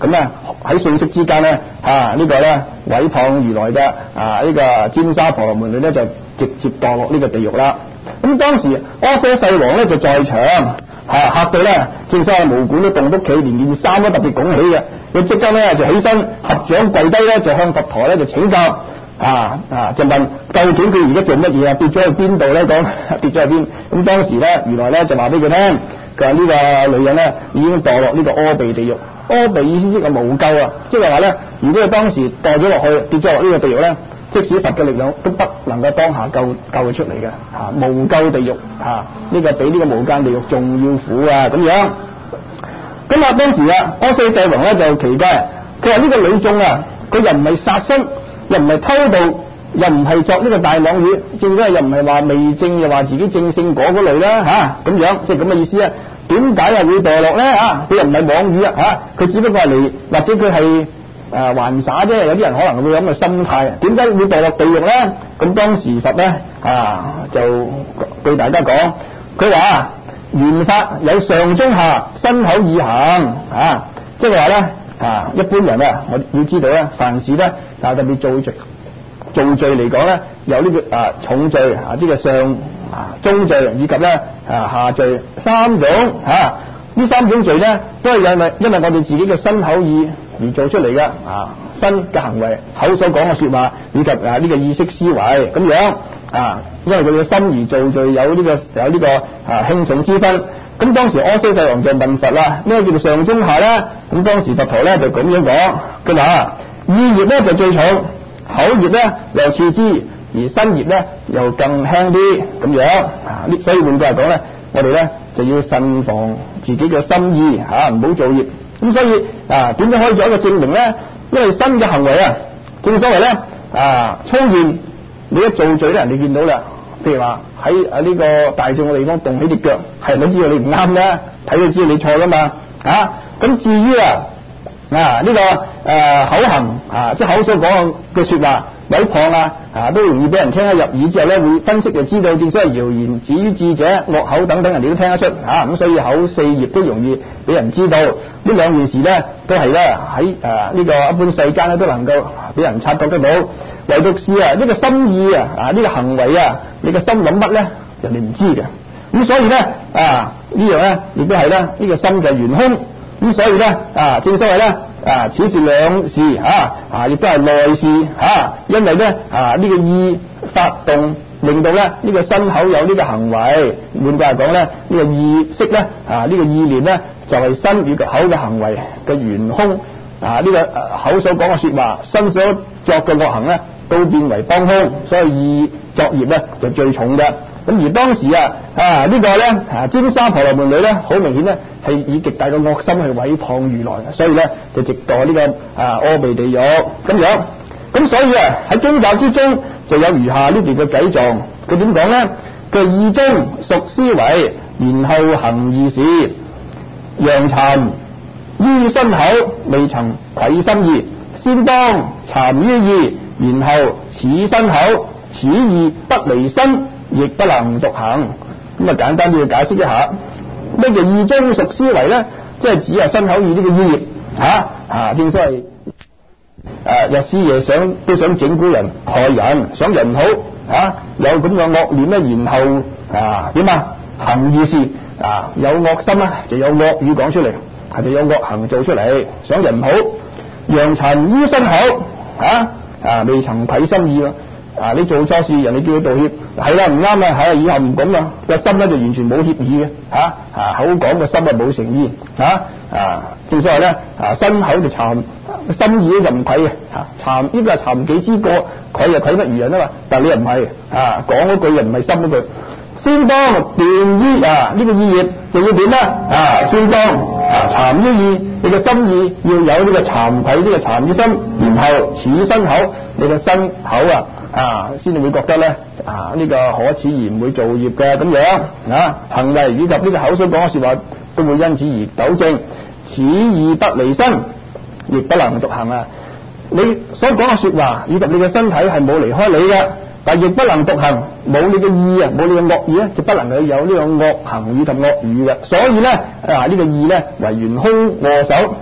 咁咧喺信息之間咧啊、這個、呢個咧毀謗如來嘅啊呢、這個尖沙婆羅門女咧就直接墮落呢個地獄啦。咁當時阿闍世王咧就在場，嚇嚇到咧正所謂毛管都動得企，連件衫都特別拱起嘅，佢即刻咧就起身合掌跪低咧，就向佛陀咧就請教啊啊，就問究竟佢而家做乜嘢啊？跌咗去邊度咧？講跌咗去邊？咁當時咧如來咧就話俾佢聽，佢話呢個女人咧已經墮落呢個阿鼻地獄。阿鼻意思即係無救啊，即係話咧，如果佢當時墮咗落去，跌咗落呢個地獄咧，即使佛嘅力量都不能夠當下救救佢出嚟嘅，嚇、啊、無救地獄嚇，呢、啊這個比呢個無間地獄仲要苦啊咁樣。咁啊當時啊阿闍世王咧就奇怪，佢話呢個女眾啊，佢又唔係殺生，又唔係偷盜，又唔係作呢個大妄語，正所謂又唔係話未正，又話自己證聖果嗰類啦嚇咁樣，即係咁嘅意思啊。點解係會墮落咧？啊，佢又唔係妄語啊，嚇佢只不過係嚟，或者佢係誒玩耍啫。有啲人可能會有咁嘅心態，點解會墮落地獄咧？咁當時佛咧啊就對大家講，佢話緣法有上中下，身口意行啊，即係話咧啊，一般人啊，我要知道咧，凡事咧啊特別做罪做罪嚟講咧，有呢、這個啊重罪啊，呢個上啊中罪以及咧啊下罪三種啊，呢三種罪咧都係因為因為我哋自己嘅身口意而做出嚟嘅啊，身嘅行為、口所講嘅說話以及啊呢個意識思維咁樣啊，因為佢嘅心而造罪，有呢、這個有呢個啊輕重之分。咁當時阿闍世王就問佛啦，咩叫做上中下咧？咁當時佛陀咧就咁樣講，佢話意業咧就最重，口業咧又次之，而身業咧又更輕啲咁樣啊。所以換句嚟講咧，我哋咧就要慎防自己嘅心意嚇，唔好造業。咁所以啊，點樣可以做一個證明咧？因為身嘅行為啊，正所謂咧啊，粗言你一造罪咧，人哋見到啦。譬如話喺啊呢個大眾嘅地方動起隻腳，係咪知道你唔啱咧？睇到知道你錯噶嘛啊！咁至於啊啊呢、這個誒、啊、口行啊，即係口所講嘅說話毀謗啊啊，都容易俾人聽得入耳之後咧，會分析就知道，正所謂謠言止於智者，惡口等等，人哋都聽得出啊。咁所以口四業都容易俾人知道。呢兩件事咧，都係咧喺誒呢個一般世間咧都能夠俾人察覺得到。唯獨是啊呢個心意啊啊呢個行為啊，你個心諗乜咧，人哋唔知嘅。咁所以咧啊呢樣咧亦都係咧呢個心就係圓空。咁所以咧啊正所謂咧啊此事兩事啊啊亦都係內事啊，因為咧啊呢個意發動，令到咧呢個身口有呢個行為。換句話講咧，呢個意識咧啊呢個意念咧就係身與個口嘅行為嘅圓空啊。呢個口所講嘅說話，身所作嘅惡行咧，都變為幫兇，所以意作業咧就最重嘅。咁而當時啊啊、這個、呢個咧啊尖沙婆羅門女咧，好明顯咧係以極大嘅惡心去毀謗如來，所以咧就直墮呢、這個啊阿鼻地獄咁樣。咁所以啊喺經教之中就有如下呢段嘅偈狀，佢點講咧？佢意中屬思維，然後行義事，揚讒於身口，未曾愧心意。先當讒於意，然後此身口，此意不離身，亦不能獨行。咁啊簡單啲要解釋一下，咩叫意中屬思維咧？即係指係身口意呢個意業嚇啊，正所謂誒日思夜想都想整蠱人、害人，想人唔好嚇、啊，有咁嘅惡念咧，然後啊點啊行義事啊，有惡心啊，就有惡語講出嚟，係就有惡行做出嚟，想人唔好。揚讒於身口啊啊，未曾愧心意啊！你做錯事，人哋叫佢道歉，係啦唔啱啊，係以後唔咁啦。個心咧就完全冇歉意嘅嚇啊，口講個心啊冇誠意嚇啊，正所謂咧啊，身口就讒，心意咧就唔愧嘅嚇。讒呢個係讒己之過，愧就愧不如人啊嘛。但係你又唔係啊，講嗰句又唔係心嗰句。先當斷於啊呢、這個意業就要點咧啊？先當啊讒於意，你嘅心意要有呢個慚愧呢個慚於心，然後此身口，你嘅身口啊啊先至會覺得咧啊呢、這個可恥而唔會造業嘅咁樣啊，行為以及呢個口所講嘅說話都會因此而糾正。此意不離身，亦不能獨行啊！你所講嘅說話以及你嘅身體係冇離開你嘅。但亦不能獨行，冇你嘅意啊，冇你嘅惡意咧，就不能夠有呢個惡行以及惡語嘅。所以咧啊，呢、這個意咧為圓空臥首，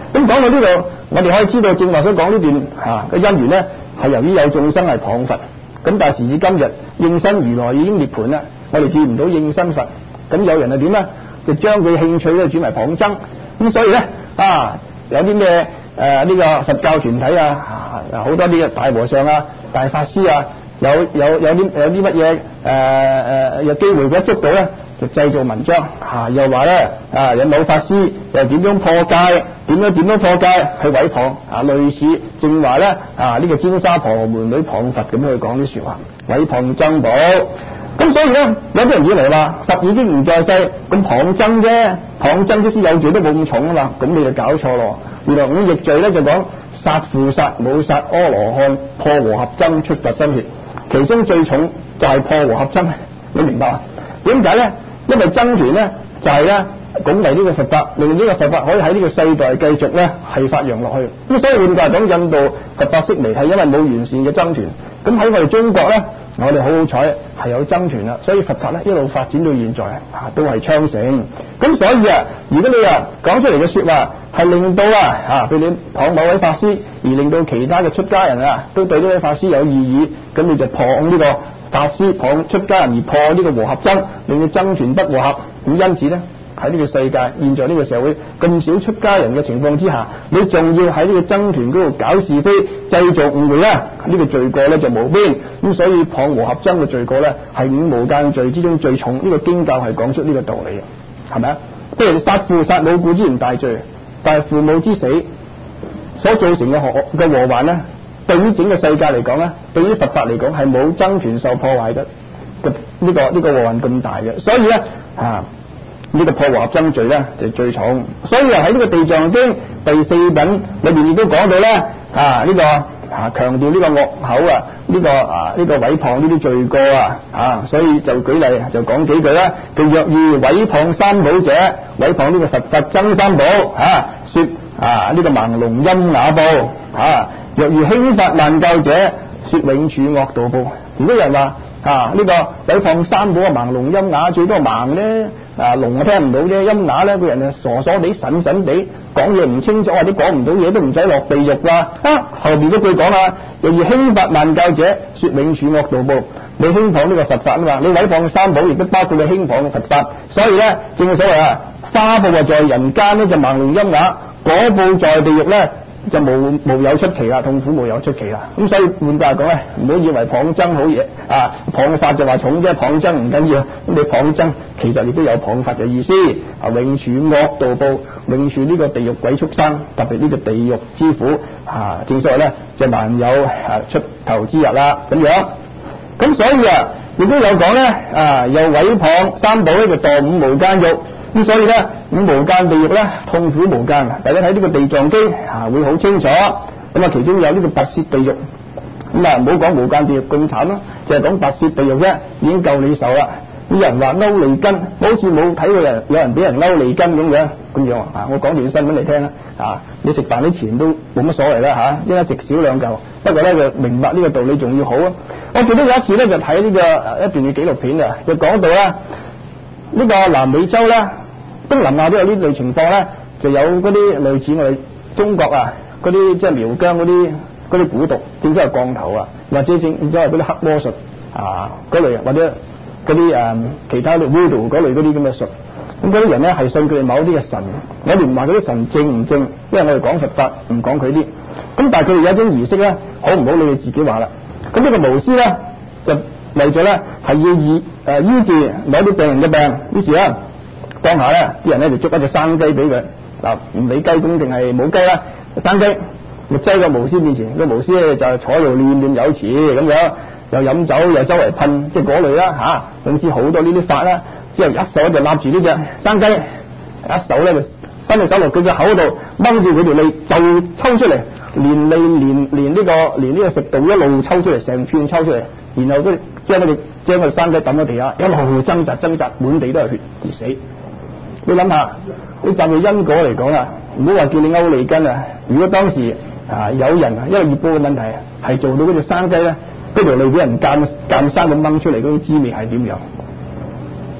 咁講到呢度，我哋可以知道正話所講呢段嚇嘅因緣咧，係由於有眾生係謗佛，咁但係時至今日應身如來已經涅槃啦，我哋見唔到應身佛，咁有人係點咧？就將佢興趣咧轉為謗僧，咁所以咧啊有啲咩誒呢個佛教團體啊，好多啲大和尚啊、大法師啊，有有有啲有啲乜嘢誒誒有機會一捉到咧，就製造文章嚇、啊，又話咧啊有某法師又點樣破戒，點樣點樣破戒去毀謗啊，類似正話咧啊呢、這個尖沙婆羅門女謗佛咁去講啲説話，毀謗僧寶。咁所以咧，有啲人以為話佛已經唔在世，咁謗僧啫，謗僧即使有罪都冇咁重啊嘛，咁你就搞錯咯。原來五逆罪咧就講殺父殺母殺阿羅漢破和合僧出佛身血，其中最重就係破和合僧，你明白啊？點解咧？因為僧團咧就係咧拱為呢個佛法，令呢個佛法可以喺呢個世代繼續咧係發揚落去。咁所以換句話講，印度佛法式微係因為冇完善嘅僧團，咁喺我哋中國咧，我哋好好彩係有僧團啦，所以佛法咧一路發展到現在啊都係昌盛。咁所以啊，如果你啊講出嚟嘅説話係令到啊啊譬如你謗某位法師，而令到其他嘅出家人啊都對呢位法師有異議，咁你就謗呢個法師，謗出家人而破呢個和合僧，令到僧團不和合。咁因此咧喺呢個世界，現在呢個社會咁少出家人嘅情況之下，你仲要喺呢個僧團嗰度搞是非、製造誤會咧，呢、這個罪過咧就無邊。咁所以謗和合僧嘅罪過咧係五無間罪之中最重。呢、這個經教係講出呢個道理嘅，係咪啊？譬如殺父殺母固然大罪，但係父母之死所造成嘅禍嘅禍患咧，對於整個世界嚟講咧，對於佛法嚟講係冇僧團受破壞嘅嘅呢個呢、這個禍患咁大嘅。所以咧啊。呢個破和合僧罪咧就最重，所以啊喺呢個地藏經第四品裏邊亦都講到咧啊呢、這個啊強調呢個惡口啊呢、這個啊呢、這個毀謗呢啲罪過啊啊，所以就舉例就講幾句啦。叫若遇毀謗三寶者，毀謗呢個佛法僧三寶啊，說啊呢、這個盲聾瘖啞報啊，若遇輕發難教者，說永處惡道報。如果人話啊呢、這個毀謗三寶啊盲聾瘖啞，最多盲咧。啊，聾啊聽唔到啫，音啞咧個人啊傻傻地、神神地，講嘢唔清楚或者講唔到嘢都唔使落地獄㗎。啊，後邊嗰句講啊，又如輕發難教者，說永處惡道報。你輕謗呢個佛法啊嘛，你毀謗三寶亦都包括你輕謗嘅佛法。所以咧，正所謂啊，花報啊在人間咧就盲聾音啞，果報在地獄咧就無無有出奇啦，痛苦無有出奇啦。咁所以換句話講咧，唔好以為謗僧好嘢啊，謗法就話重啫，謗僧唔緊要。咁你謗僧其實亦都有謗法嘅意思啊，永處惡道報，永處呢個地獄鬼畜生，特別呢個地獄之苦啊，正所謂咧就難有啊出頭之日啦咁樣。咁所以啊，亦都有講咧啊，又毀謗三寶咧就墮五無間獄。咁所以咧五無間地獄咧痛苦無間，大家睇呢個地藏經啊會好清楚。咁啊其中有呢個拔舌地獄，咁啊唔好講無間地獄咁慘啦，就係講拔舌地獄啫，已經夠你受啦。啲人話勾脷根，好似冇睇過人有人俾人勾脷根咁樣咁樣啊！我講段新聞嚟聽啦啊！你食飯啲錢都冇乜所謂啦嚇，應該食少兩嚿。不過咧就明白呢個道理仲要好啊！我記得有一次咧就睇呢個一段嘅紀錄片啊，就講到咧呢個南美洲咧東南亞都有呢類情況咧，就有嗰啲類似我哋中國啊嗰啲即係苗疆嗰啲嗰啲蠱毒，正所謂降頭啊，或者正所謂嗰啲黑魔術啊嗰類，或者嗰啲誒其他嘅 voodoo 嗰類嗰啲咁嘅術。咁嗰啲人咧係信佢哋某啲嘅神，我哋唔話嗰啲神正唔正，因為我哋講佛法唔講佢啲。咁但係佢哋有一種儀式咧，好唔好你哋自己話啦。咁呢個巫師咧就為咗咧係要醫誒醫治某啲病人嘅病，於是咧當下咧啲人咧就捉一隻生雞俾佢嗱，唔理雞公定係母雞啦，生雞咪擠個巫師面前，個巫師咧就坐喺度念念有詞咁樣，又飲酒又周圍噴，即係嗰類啦嚇。總之好多呢啲法啦。之後一手就攬住呢隻生雞，一手咧就伸隻手落佢嘅口度掹住佢條脷就抽出嚟，連脷連連呢個連呢個食道一路抽出嚟，成串抽出嚟，然後都將佢哋將個生雞抌喺地下，一路掙扎掙扎，滿地都係血而死。你諗下，你站住因果嚟講啊，唔好話叫你勾脷根啊。如果當時啊有人啊因為業報嘅問題係做到嗰隻生雞咧，嗰條脷俾人間間生咁掹出嚟，嗰種滋味係點樣？啊！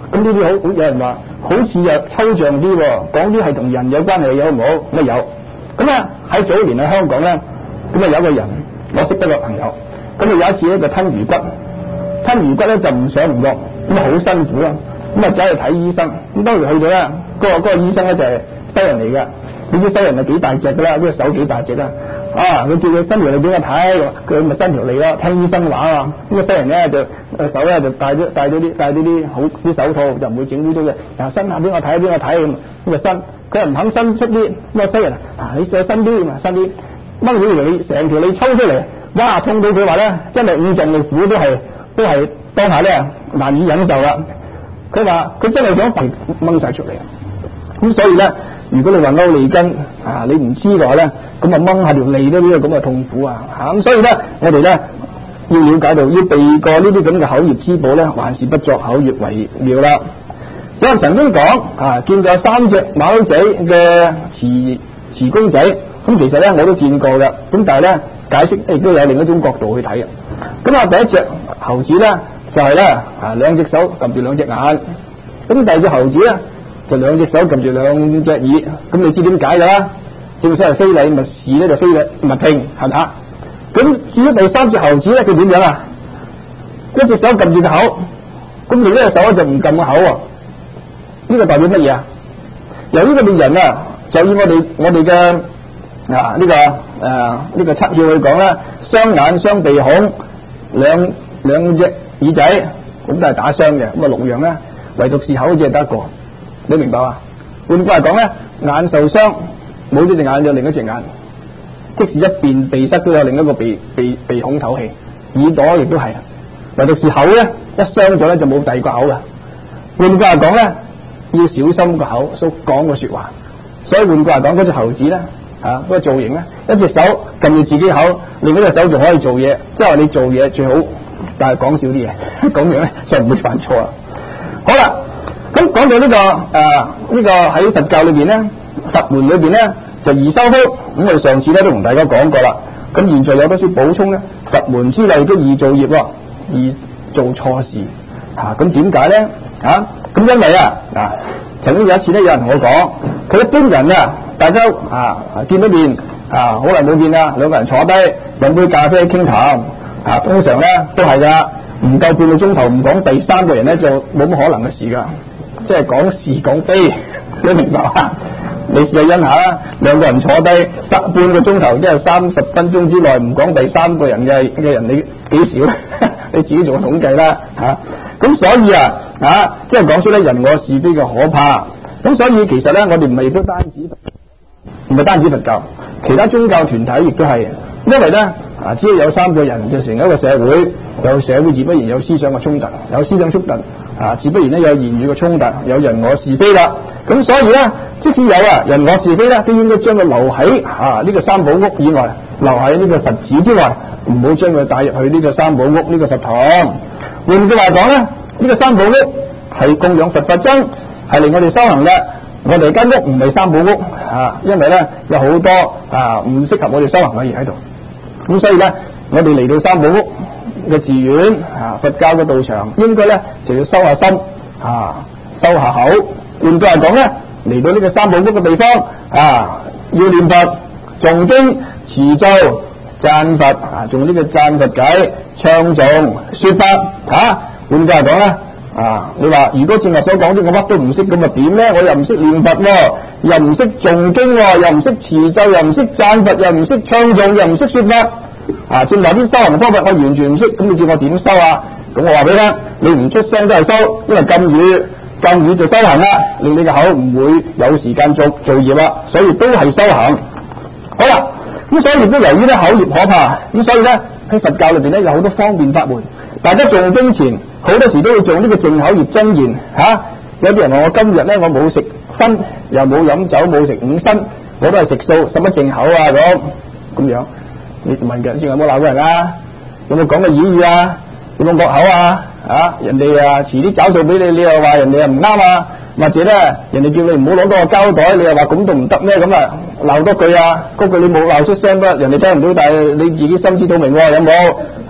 咁呢啲好，有人話好似又抽象啲喎，講啲係同人有關係有冇？咁啊有。咁啊喺早年喺香港咧，咁啊有個人我識得個朋友，咁啊有一次咧就吞魚骨，吞魚骨咧就唔上唔落，咁啊好辛苦啦，咁啊走去睇醫生，咁當時去到咧，嗰、嗰個嗰、嗰個醫生咧就係西人嚟㗎，你知西人係幾大隻㗎啦，呢個手幾大隻啦。啊！佢叫佢伸條脷俾我睇，佢咪伸條脷咯。聽醫生話啊，咁個西人咧就誒手咧就戴咗戴咗啲戴咗啲好啲手套，就唔會整污糟嘅。嗱，伸下俾我睇，俾我睇咁，咁就伸。佢又唔肯伸出啲，咁個西人啊，你再伸啲，伸啲，掹咗條脷，成條脷抽出嚟，哇！痛到佢話咧，真係五臟六腑都係都係當下咧難以忍受啦。佢話佢真係想掹晒出嚟。咁所以咧，如果你話勾脷根啊，你唔知嘅話咧，咁啊掹下條脷都呢個咁嘅痛苦啊嚇！咁所以咧，我哋咧要了解到，要避過呢啲咁嘅口業之寶咧，還是不作口業為妙啦。有人曾經講啊，見過三隻馬騮仔嘅瓷瓷公仔，咁其實咧我都見過嘅，咁但係咧解釋亦都有另一種角度去睇嘅。咁啊，第一隻猴子咧就係咧啊兩隻手撳住兩隻眼，咁第二隻猴子咧就兩隻手撳住兩隻耳，咁你知點解㗎啦？正所謂非禮勿視咧，就非禮勿聽，係咪啊？咁至於第三隻猴子咧，佢點樣啊？一隻手撳住個口，咁另一隻手咧就唔撳個口喎。呢個代表乜嘢啊？由於我哋人啊，就以我哋我哋嘅啊呢個誒呢個七竅去講啦，雙眼、雙鼻孔、兩兩隻耳仔，咁都係打雙嘅。咁啊六樣咧，唯獨是口只係得一個，你明白啊？換句話講咧，眼受傷。冇咗隻眼有另一隻眼，即使一邊鼻塞都有另一個鼻鼻鼻孔透氣，耳朵亦都係，唯獨是口咧，一傷咗咧就冇第二個口噶。換句話講咧，要小心個口所講嘅說話。所以換句話講，嗰隻猴子咧，啊嗰個造型咧，一隻手撳住自己口，另一隻手仲可以做嘢，即係話你做嘢最好，但係講少啲嘢，咁樣咧就唔會犯錯啦。好啦，咁講到呢、這個誒呢、呃這個喺佛教裏邊咧。佛門裏邊咧就易修福，咁我哋上次咧都同大家講過啦。咁現在有多少補充咧？佛門之例都易造業喎，易做錯事嚇。咁點解咧？嚇、啊、咁因為啊啊，曾經有一次咧，有人同我講，佢一般人啊，大家啊見到面啊，好耐冇見啦，兩個人坐低飲杯咖啡傾談啊，通常咧都係㗎，唔夠半個鐘頭唔講第三個人咧就冇乜可能嘅事㗎，即係講是講非，你明白啊？你試下因下啦，兩個人坐低三半個鐘頭，即係三十分鐘之內唔講第三個人嘅嘅人，你幾少咧？你自己做個統計啦嚇。咁、啊、所以啊啊，即係講出咧人我是非嘅可怕。咁所以其實咧，我哋唔係都單止唔係單止佛教，其他宗教團體亦都係，因為咧啊，只要有三個人就成一個社會，有社會自不然有思想嘅衝突，有思想衝突啊，自不然咧有言語嘅衝突，有人我是非啦。咁所以咧，即使有啊人我是非咧，都應該將佢留喺啊呢、這個三寶屋以外，留喺呢個佛寺之外，唔好將佢帶入去呢個三寶屋呢、這個佛堂。換句話講咧，呢、這個三寶屋係供養佛法僧，係令我哋修行嘅。我哋間屋唔係三寶屋啊，因為咧有好多啊唔適合我哋修行嘅嘢喺度。咁所以咧，我哋嚟到三寶屋嘅寺院啊，佛教嘅道場，應該咧就要修下心啊，修下口。換句話講咧，嚟到呢個三寶屋嘅地方啊，要念佛、誦經、持咒、讚佛啊，仲有呢個讚佛偈、唱誦、說法嚇。換句話講咧啊，你話如果正話所講啲我乜都唔識，咁啊點咧？我又唔識念佛喎，又唔識誦經喎，又唔識持咒，又唔識讚佛，又唔識唱誦，又唔識說法啊！正話啲修行方法我完全唔識，咁你叫我點修啊？咁我話俾你聽，你唔出聲都係修，因為禁語。禁語就修行啦，令你嘅口唔會有時間做做業啦，所以都係修行。好啦，咁所以亦都由於咧口業可怕，咁所以咧喺佛教裏邊咧有好多方便法門。大家誦經前好多時都會做呢個淨口業真言嚇、啊。有啲人話我今日咧我冇食葷，又冇飲酒，冇食五辛，我都係食素，使乜淨口啊咁咁樣？你問嘅先有冇鬧過人啊？有冇講過綺語啊？有冇惡口啊？啊！人哋啊遲啲找數俾你，你又話人哋啊唔啱啊，或者咧人哋叫你唔好攞嗰個膠袋，你又話咁都唔得咩？咁啊鬧多句啊，嗰句你冇鬧出聲啦，人哋聽唔到，但係你自己心知肚明喎，有冇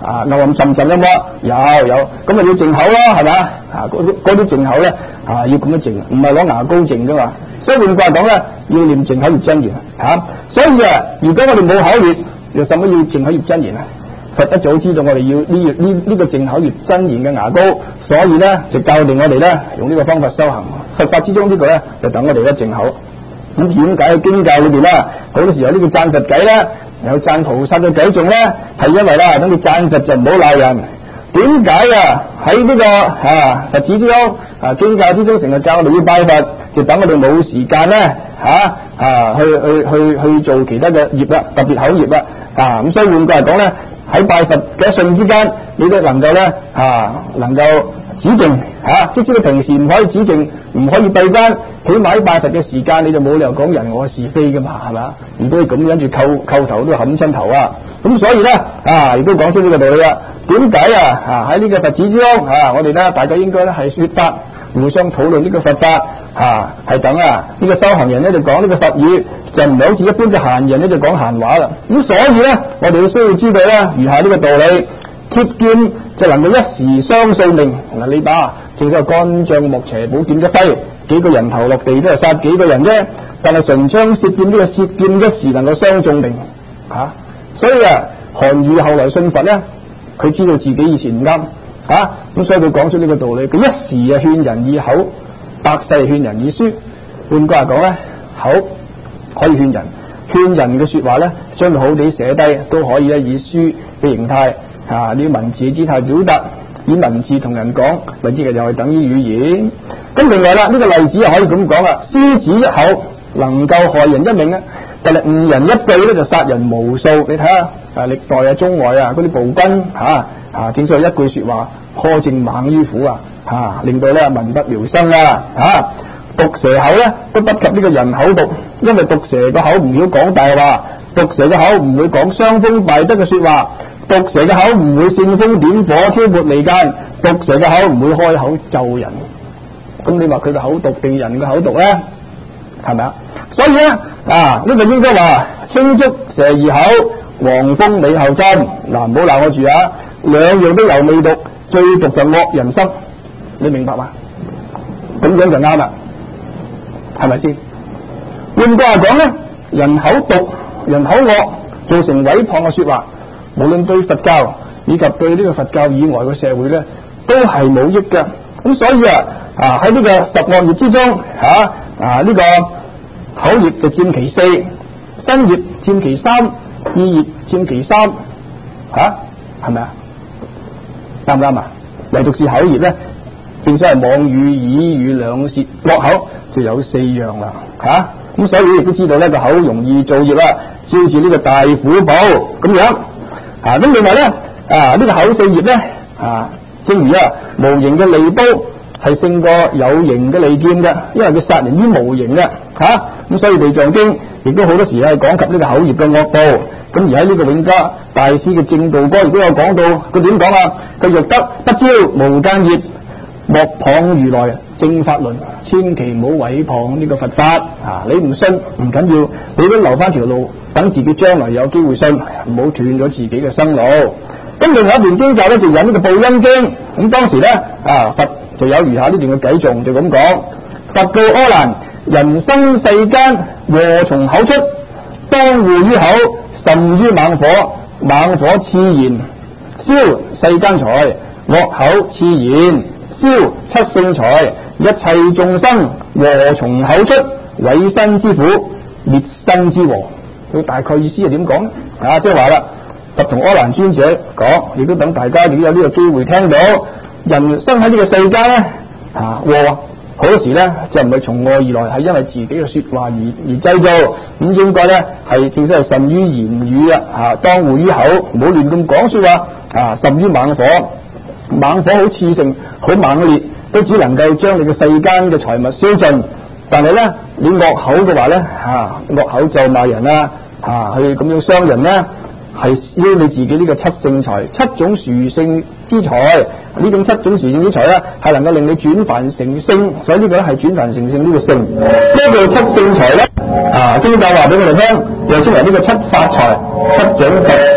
啊牛吟沉沉有冇？有有，咁咪要淨口咯，係咪啊？啊嗰啲嗰啲淨口咧啊要咁樣淨，唔係攞牙膏淨噶嘛。所以換句話講咧，要念淨口業真言嚇。所以啊，如果我哋冇口業，又使乜要淨口業真言啊？佛一早知道我哋要呢呢呢個淨口業真言嘅牙膏，所以咧就教定我哋咧用呢個方法修行。佛法之中呢個咧就等我哋一淨口。咁點解喺經教裏邊咧好多時候呢個讚佛偈咧，有讚菩薩嘅偈頌咧，係因為啦，等你讚佛就唔好鬧人。點解啊？喺呢、這個啊佛子之中啊經教之中成日教我哋要拜佛，就等我哋冇時間咧嚇啊去去去去做其他嘅業啦，特別口業啦啊咁。所以換句嚟講咧，喺拜佛嘅一瞬之間，你都能夠咧啊能夠止靜嚇、啊。即使你平時唔可以止靜，唔可以閉關，起碼喺拜佛嘅時間，你就冇理由講人我是非噶嘛，係咪啊？如果你咁樣住叩叩頭都冚親頭啊！咁所以咧啊，亦都講出呢個道理啦。點解啊？啊喺呢個佛子之中啊，我哋咧大家應該咧係説法，互相討論呢個佛法啊，係等啊呢、這個修行人咧就講呢個佛語，就唔係好似一般嘅閒人咧就講閒話啦。咁所以咧，我哋要需要知道咧，如下呢個道理：鐵劍就能夠一時傷性命。嗱，你把正所謂干將莫邪寶劍一揮，幾個人頭落地都係殺幾個人啫。但係唇槍舌劍呢個舌劍一時能夠傷眾命嚇。所以啊，韓愈後來信佛咧。佢知道自己以前唔啱嚇，咁所以佢講出呢個道理。佢一時啊勸人以口，百世勸人以書。換句話講咧，口可以勸人，勸人嘅説話咧，將佢好地寫低，都可以咧以書嘅形態嚇，呢啲文字嘅姿態表達，以文字同人講，或者又係等於語言。咁另外啦，呢、這個例子又可以咁講啦，獅子一口能夠害人一命啊，但係誤人一句咧就殺人無數。你睇下。啊！歷代啊、中外啊嗰啲暴君嚇啊，正所謂一句説話，苛政猛於虎啊嚇、啊，令到咧民不聊生啊嚇。毒蛇口咧都不及呢個人口毒，因為毒蛇個口唔曉講大話，毒蛇嘅口唔會講傷風敗德嘅説話，毒蛇嘅口唔會煽風點火挑撥離間，毒蛇嘅口唔會開口咒人。咁你話佢嘅口毒定人嘅口毒咧？係咪啊？所以咧啊，呢、這個應該話青竹蛇兒口。黃蜂尾後針，嗱唔好鬧我住啊！兩樣都有味毒，最毒就惡人心，你明白嘛？咁樣就啱啦，係咪先？換句話講咧，人口毒、人口惡，造成毀謗嘅説話，無論對佛教以及對呢個佛教以外嘅社會咧，都係冇益嘅。咁所以啊，啊喺呢個十惡業之中，嚇啊呢、這個口業就佔其四，身業佔其三。意業佔其三，嚇係咪啊？啱唔啱啊？唯獨是口業咧，正所謂妄語、綺語、兩舌、惡口就有四樣啦，嚇、啊、咁所以亦都知道咧個口容易造業啦，招致呢個大苦報咁樣啊。咁另外咧啊，呢、這個口四業咧啊，正如啊無形嘅利刀係勝過有形嘅利劍嘅，因為佢殺人於無形嘅嚇。咁、啊、所以《地藏經》亦都好多時係講及呢個口業嘅惡報。咁而喺呢個永嘉大師嘅正道歌亦都有講到，佢點講啊？佢欲得不招無間業，莫謗如來正法輪，千祈唔好毀謗呢個佛法啊！你唔信唔緊要，你都留翻條路，等自己將來有機會信，唔好斷咗自己嘅生路。咁另外一段經教咧就引呢個報恩經，咁當時咧啊佛就有餘下呢段嘅偈頌，就咁講：佛告阿難，人生世間禍從口出，當護於口，甚於猛火。猛火熾燃，燒世間財；惡口熾燃，燒七聖財。一切眾生禍從口出，毀身之苦，滅身之禍。佢大概意思係點講咧？啊，即係話啦，佛同阿難尊者講，亦都等大家亦都有呢個機會聽到，人生喺呢個世間咧，啊禍好多時咧就唔係從外而來，係因為自己嘅説話而而製造。咁應該咧係正式係慎於言語啊！啊，當護於口，唔好亂咁講説話啊！甚於猛火，猛火好熾盛，好猛烈，都只能夠將你嘅世間嘅財物燒盡。但係咧，你惡口嘅話咧，嚇惡口咒罵人啦，嚇去咁樣傷人咧，係燒你自己呢個七聖財，七種殊勝之財。呢種七種殊勝之財咧，係能夠令你轉凡成聖，所以呢個咧係轉凡成聖呢個聖。呢個七聖財咧，啊經教話俾我哋聽，又稱為呢個七法財，七種佛法。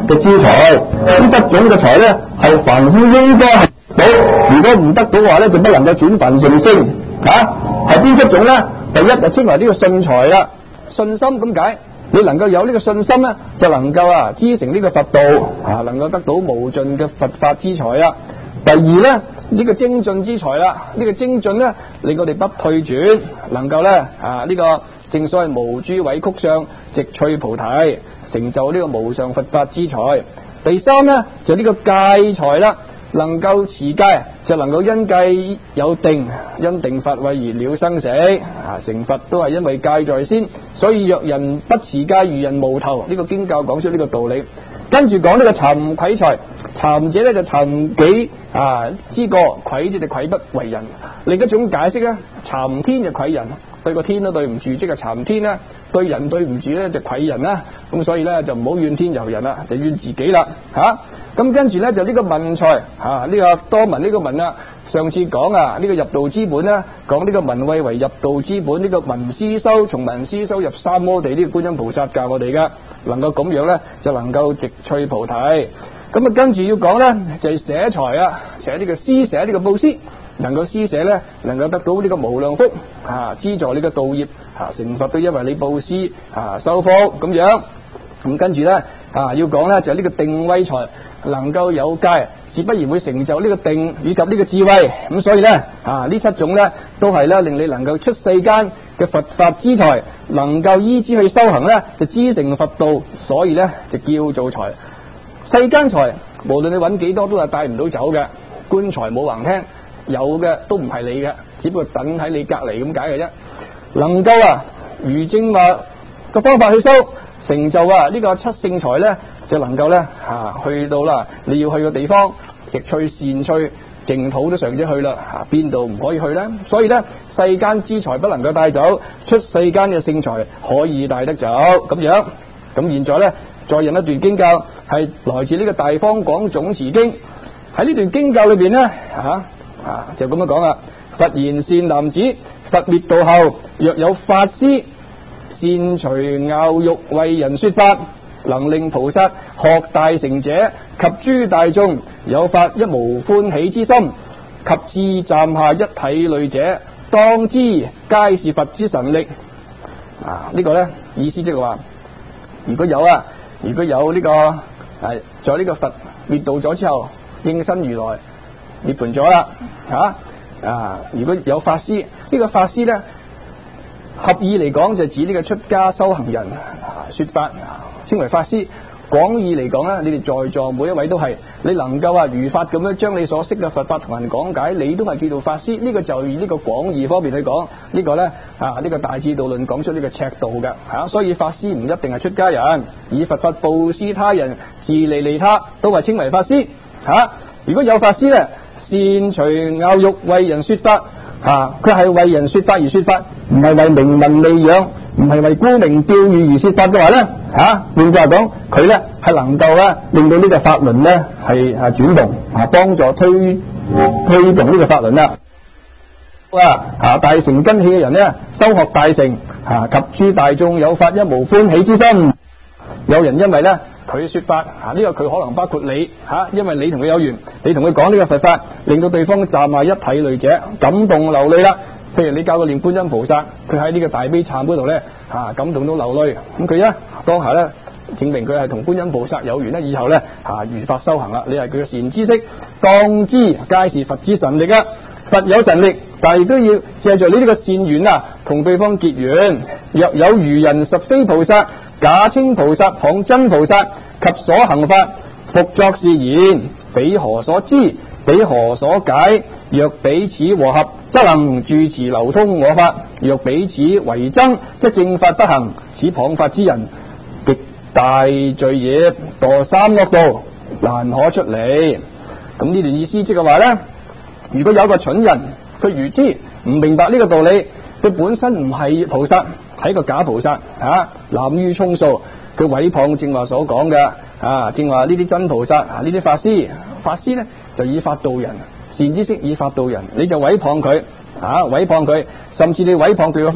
嘅資財。呢七種嘅財咧係凡夫應該係到，如果唔得到嘅話咧，就不能夠轉凡成聖嚇。係邊七種咧？第一就稱為呢個信財啦，信心咁解。你能夠有呢個信心咧，就能夠啊知成呢個佛道啊，能夠得到無盡嘅佛法之財啦。第二咧，呢、這個精進之財啦，呢、這個精進咧令我哋不退轉，能夠咧啊呢、這個正所謂無諸委曲相，直趣菩提，成就呢個無上佛法之財。第三咧就呢、是、個戒財啦，能夠持戒就能夠因戒有定，因定法慧而了生死啊，成佛都係因為戒在先。所以若人不持戒，如人無頭。呢、這個經教講出呢個道理。跟住講呢個慚愧財，慚者咧就慚己啊之過，愧者就愧不為人。另一種解釋咧，慚天就愧人，對個天都對唔住，即係慚天啦；對人對唔住咧就愧人啦。咁所以咧就唔好怨天尤人啦，就怨自己啦嚇。咁跟住咧就呢個文財嚇，呢、這個多聞呢個文啦。上次講啊，呢、這個入道之本啦，講呢個聞慧為入道之本，呢、這個聞思修，從聞思修入三摩地，呢、這個觀音菩薩教我哋噶，能夠咁樣咧，就能夠直趣菩提。咁啊，跟住要講咧，就係捨財啊，捨呢個施捨呢個布施，能夠施捨咧，能夠得到呢個無量福啊，資助呢個道業啊，成佛都因為你布施啊，修福咁樣。咁跟住咧啊，要講咧就係、是、呢個定慧財，能夠有戒，自不然會成就呢個定以及呢個智慧。咁所以咧啊，呢七種咧都係咧令你能夠出世間嘅佛法之財，能夠依之去修行咧，就知成佛道。所以咧就叫做財。世間財無論你揾幾多都係帶唔到走嘅。官財冇橫聽，有嘅都唔係你嘅，只不過等喺你隔離咁解嘅啫。能夠啊如正話個方法去修成就啊呢個七聖財咧，就能夠咧啊去到啦你要去嘅地方，直趣善趣淨土都上咗去啦，啊邊度唔可以去咧？所以咧世間之財不能夠帶走，出世間嘅聖財可以帶得走咁樣。咁現在咧再引一段經教，係來自呢個大方廣總持經。喺呢段經教裏邊咧啊啊就咁樣講啦。佛言善男子，佛滅度後，若有法師善除樂欲為人說法，能令菩薩學大成者及諸大眾有法一無歡喜之心，及至站下一體類者，當知皆是佛之神力。啊，這個、呢個咧意思即係話，如果有啊，如果有呢、這個係在呢個佛滅度咗之後，應身如來涅槃咗啦，吓啊！如果有法師，呢、這個法師咧合意嚟講就指呢個出家修行人啊說法，稱為法師。廣義嚟講咧，你哋在座每一位都係你能夠啊如法咁樣將你所識嘅佛法同人講解，你都係叫做法師。呢、這個就以呢個廣義方面去講，這個、呢個咧啊呢、這個大智度論講出呢個尺度嘅吓、啊，所以法師唔一定係出家人，以佛法布施他人，自利利他，都係稱為法師吓、啊。如果有法師咧，善除樂欲為人說法吓，佢、啊、係為人說法而說法，唔係為名聞利養，唔係為沽名釣譽而說法嘅話咧吓，換句話講，佢咧係能夠咧令到呢個法輪咧係啊轉動啊，幫助推推動呢個法輪啦。哇啊大乘根器嘅人咧，修學大乘啊，及諸大眾有法一無歡喜之心。有人因為咧佢說法啊，呢、這個佢可能包括你吓、啊，因為你同佢有緣，你同佢講呢個佛法，令到對方站埋一體類者，感動流淚啦。譬如你教佢念觀音菩薩，佢喺呢個大悲懺嗰度咧啊感動到流淚，咁佢咧當下咧證明佢係同觀音菩薩有緣咧，以後咧啊如法修行啦。你係佢嘅善知識，當知皆是佛之神力啊！佛有神力，但係亦都要借助你呢個善緣啊，同對方結緣。若有愚人實非菩薩，假稱菩薩謗真菩薩，及所行法復作是言，彼何所知？彼何所解？若彼此和合，則能住持流通我法；若彼此為爭，則正法不行。此謗法之人，極大罪孽，墮三惡道，難可出離。咁呢段意思即係話咧，如果有一個蠢人，佢愚痴唔明白呢個道理，佢本身唔係菩薩，係一個假菩薩啊，濫竽充數，佢毀謗正話所講嘅啊，正話呢啲真菩薩啊，呢啲法師，法師咧就以法度人，善知識以法度人，你就毀謗佢啊，毀謗佢，甚至你毀謗佢嘅法，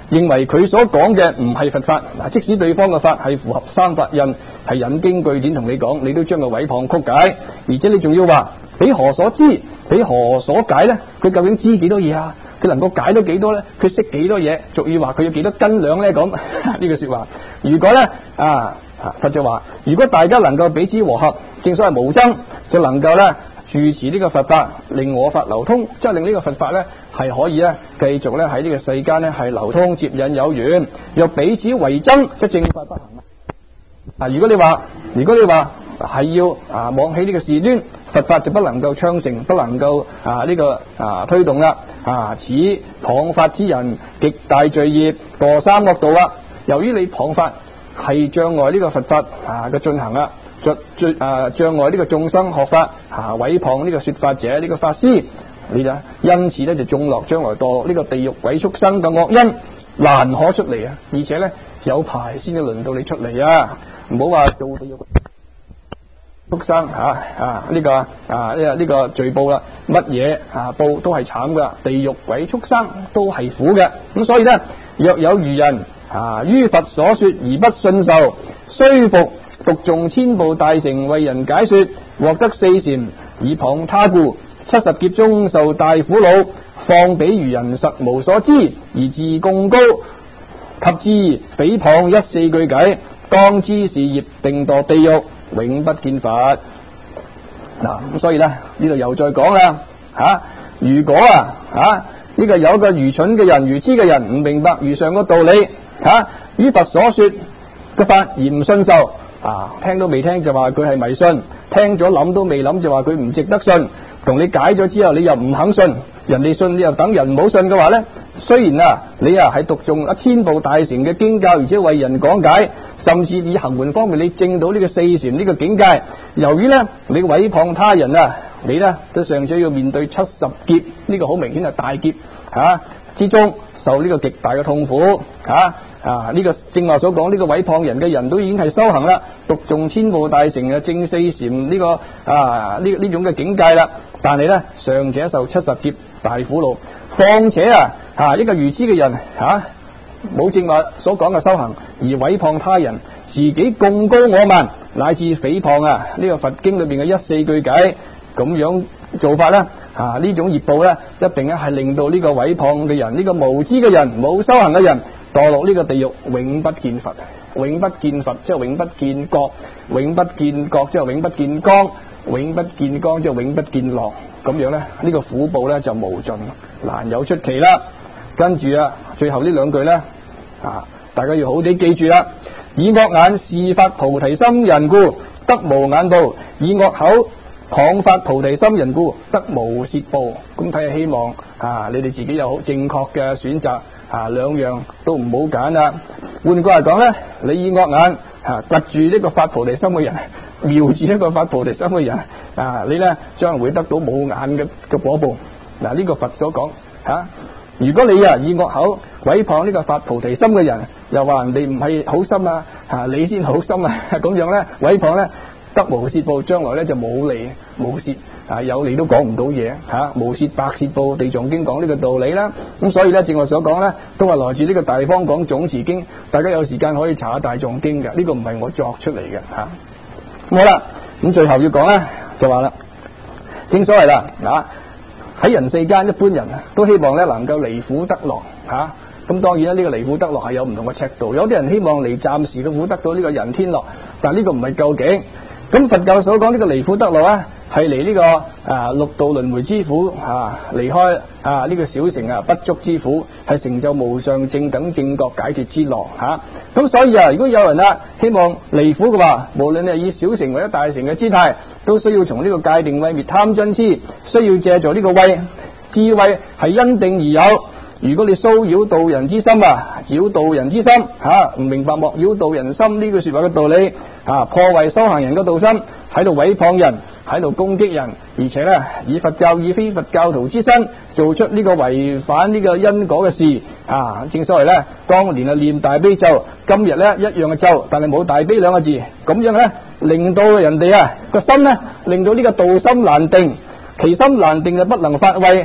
認為佢所講嘅唔係佛法。嗱，即使對方嘅法係符合三法印，係引經據典同你講，你都將佢毀謗曲解，而且你仲要話彼何所知，彼何所解咧？佢究竟知幾多嘢啊？佢能夠解到幾多咧？佢識幾多嘢？俗語話佢有幾多斤兩咧？講呢句說話。如果咧啊，佛就話，如果大家能夠彼此和合，正所謂無爭，就能夠咧住持呢個佛法，令我法流通，即係令呢個佛法咧係可以咧繼續咧喺呢個世間咧係流通接引有緣。若彼此為爭，即正法不行。啊，如果你話，如果你話係要啊妄起呢個事端，佛法就不能夠昌盛，不能夠啊呢、這個啊推動啦。啊，此謗法之人極大罪業，墮三惡道啦。由於你謗法係障礙呢個佛法啊嘅進行啦，障啊障礙呢個眾生學法啊，毀謗呢個說法者呢、這個法師，你就因此咧就種落將來墮落呢個地獄鬼畜生嘅惡因，難可出嚟啊！而且咧有排先至輪到你出嚟啊！唔好話做地獄畜生啊啊呢、這個啊呢個呢個罪報啦，乜嘢啊報都係慘噶，地獄鬼畜生都係苦嘅。咁所以咧，若有愚人啊於佛所說而不信受，雖復讀誦千部大乘為人解說，獲得四禪以謗他故，七十劫中受大苦惱，況彼愚人實無所知，而自貢高，及至誹謗一四句偈，當知是業定墮地獄，永不見佛。嗱，咁所以咧呢度又再講啦吓，如果啊吓呢、這個有一個愚蠢嘅人、愚痴嘅人唔明白如上個道理吓，於、啊、佛所說嘅法而唔信受啊，聽都未聽就話佢係迷信，聽咗諗都未諗就話佢唔值得信，同你解咗之後你又唔肯信，人哋信你又等人唔好信嘅話咧，雖然啊你啊係讀誦一千部大乘嘅經教，而且為人講解，甚至以行門方面你證到呢個四禪呢個境界，由於咧你毀謗他人啊，你咧都尚且要面對七十劫呢、這個好明顯係大劫吓、啊、之中受呢個極大嘅痛苦吓啊呢、這個正話所講呢個毀謗人嘅人都已經係修行啦，讀誦千部大乘嘅正四禪呢、這個啊呢呢種嘅境界啦，但係咧尚且受七十劫大苦惱，況且啊啊一個愚痴嘅人吓冇正話所講嘅修行而毀謗他人，自己貢高我慢，乃至誹謗啊呢、這個佛經裏邊嘅一四句偈，咁樣做法咧啊呢種業報咧一定咧係令到呢個毀謗嘅人，呢、這個無知嘅人，冇修行嘅人墮落呢個地獄，永不見佛，永不見佛即係永不見覺，永不見覺即係永不見光，永不見光即係永不見樂，咁樣咧呢、這個苦報咧就無盡，難有出期啦。跟住啊最後呢兩句咧啊大家要好啲記住啦，以惡眼示發菩提心人故，得無眼報；以惡口謗發菩提心人故，得無舌報。咁睇下希望啊你哋自己有好正確嘅選擇啊，兩樣都唔好揀啦。換句話講咧，你以惡眼啊掘住呢個發菩提心嘅人，瞄住一個發菩提心嘅人啊，你咧將會得到冇眼嘅嘅果報。嗱、啊、呢、這個佛所講吓。啊如果你啊以惡口毀謗呢個發菩提心嘅人，又話人哋唔係好心啊，啊你先好心啊，咁樣咧毀謗咧得無舌報，將來咧就冇利冇舌啊，有利都講唔到嘢吓，無舌白舌報，地藏經講呢個道理啦。咁所以咧正我所講咧，都係來自呢個大方廣總持經，大家有時間可以查下大藏經嘅，呢、這個唔係我作出嚟嘅吓。咁好啦，咁最後要講咧就話啦，正所謂啦啊。喺人世間，一般人都希望咧能夠離苦得樂吓，咁、啊、當然啦，呢、這個離苦得樂係有唔同嘅尺度，有啲人希望離暫時嘅苦得到呢個人天樂，但呢個唔係究竟。咁佛教所講呢個離苦得樂咧，係離呢個啊六道輪迴之苦啊，離開啊呢、這個小乘啊不足之苦，係成就無上正等正覺解脫之樂吓。咁、啊、所以啊，如果有人啊希望離苦嘅話，無論你係以小乘或者大乘嘅姿態，都需要從呢個界定慧滅貪嗔癡，需要借助呢個慧智慧係因定而有。如果你騷擾道人之心啊，擾道人之心吓，唔、啊、明白莫擾道人心呢句說話嘅道理啊，破壞修行人嘅道心，喺度毀謗人，喺度攻擊人，而且咧以佛教以非佛教徒之身做出呢個違反呢個因果嘅事啊！正所謂咧，當年啊念大悲咒，今日咧一樣嘅咒，但係冇大悲兩個字，咁樣咧令到人哋啊個心咧，令到呢個道心難定，其心難定就不能發慧，不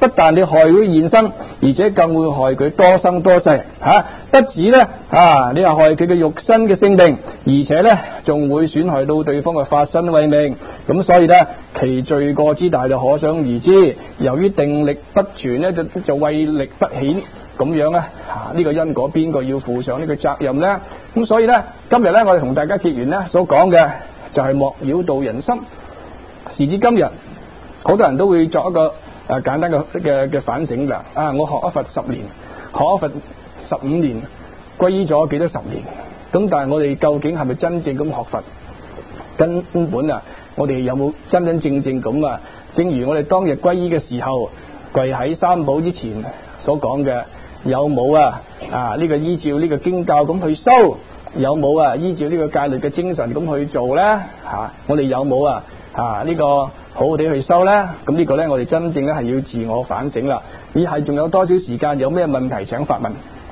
不但你害佢現生，而且更會害佢多生多世嚇、啊。不止咧啊，你係害佢嘅肉身嘅性命，而且咧仲會損害到對方嘅法身慧命。咁所以咧，其罪過之大就可想而知。由於定力不全咧，就就慧力不顯。咁樣咧，啊呢、這個因果邊個要負上呢個責任咧？咁所以咧，今日咧我哋同大家結緣咧所講嘅就係莫擾妒人心。時至今日，好多人都會作一個誒、啊、簡單嘅嘅嘅反省啦。啊，我學咗佛十年，學咗佛十五年，皈依咗幾多十年？咁但係我哋究竟係咪真正咁學佛？根本啊，我哋有冇真真正正咁啊？正如我哋當日皈依嘅時候，跪喺三寶之前所講嘅。有冇啊？啊呢、這個依照呢個經教咁去修，有冇啊？依照呢個戒律嘅精神咁去做咧？嚇、啊，我哋有冇啊？啊呢、這個好好地去修咧？咁呢個咧，我哋真正咧係要自我反省啦。而係仲有多少時間？有咩問題請發問。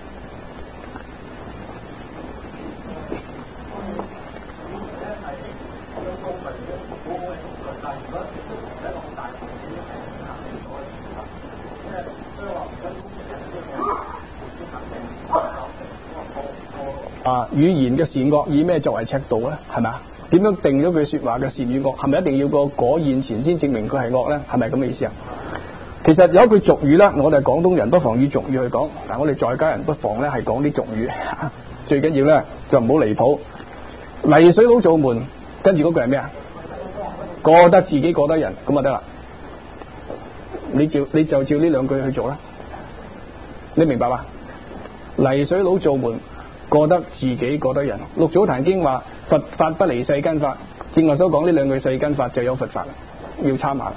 啊，語言嘅善惡以咩作為尺度咧？係咪啊？點樣定咗句說話嘅善與惡？係咪一定要個果現前先證明佢係惡咧？係咪咁嘅意思啊？其實有一句俗語啦，我哋廣東人不妨以俗語去講。嗱，我哋在家人不妨咧係講啲俗語，最緊要咧就唔好離譜。泥水佬做門，跟住嗰句係咩啊？過得自己過得人，咁就得啦。你照你就照呢兩句去做啦。你明白嘛？泥水佬做門。過得自己過得人。六祖壇經話佛法不離世間法，正話所講呢兩句世間法就有佛法，要參考。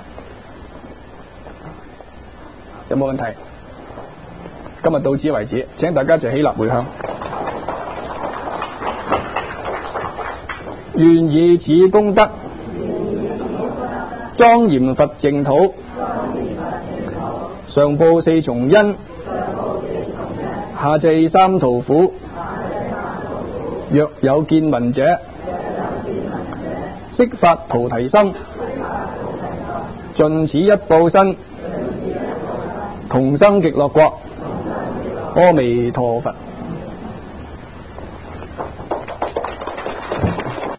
有冇問題？今日到此為止，請大家一齊起立回向。願以此功德莊嚴佛淨土，上報四重恩，下濟三途苦。若有見聞者，悉發菩提心，盡此一報身，同生極樂國。阿彌陀佛。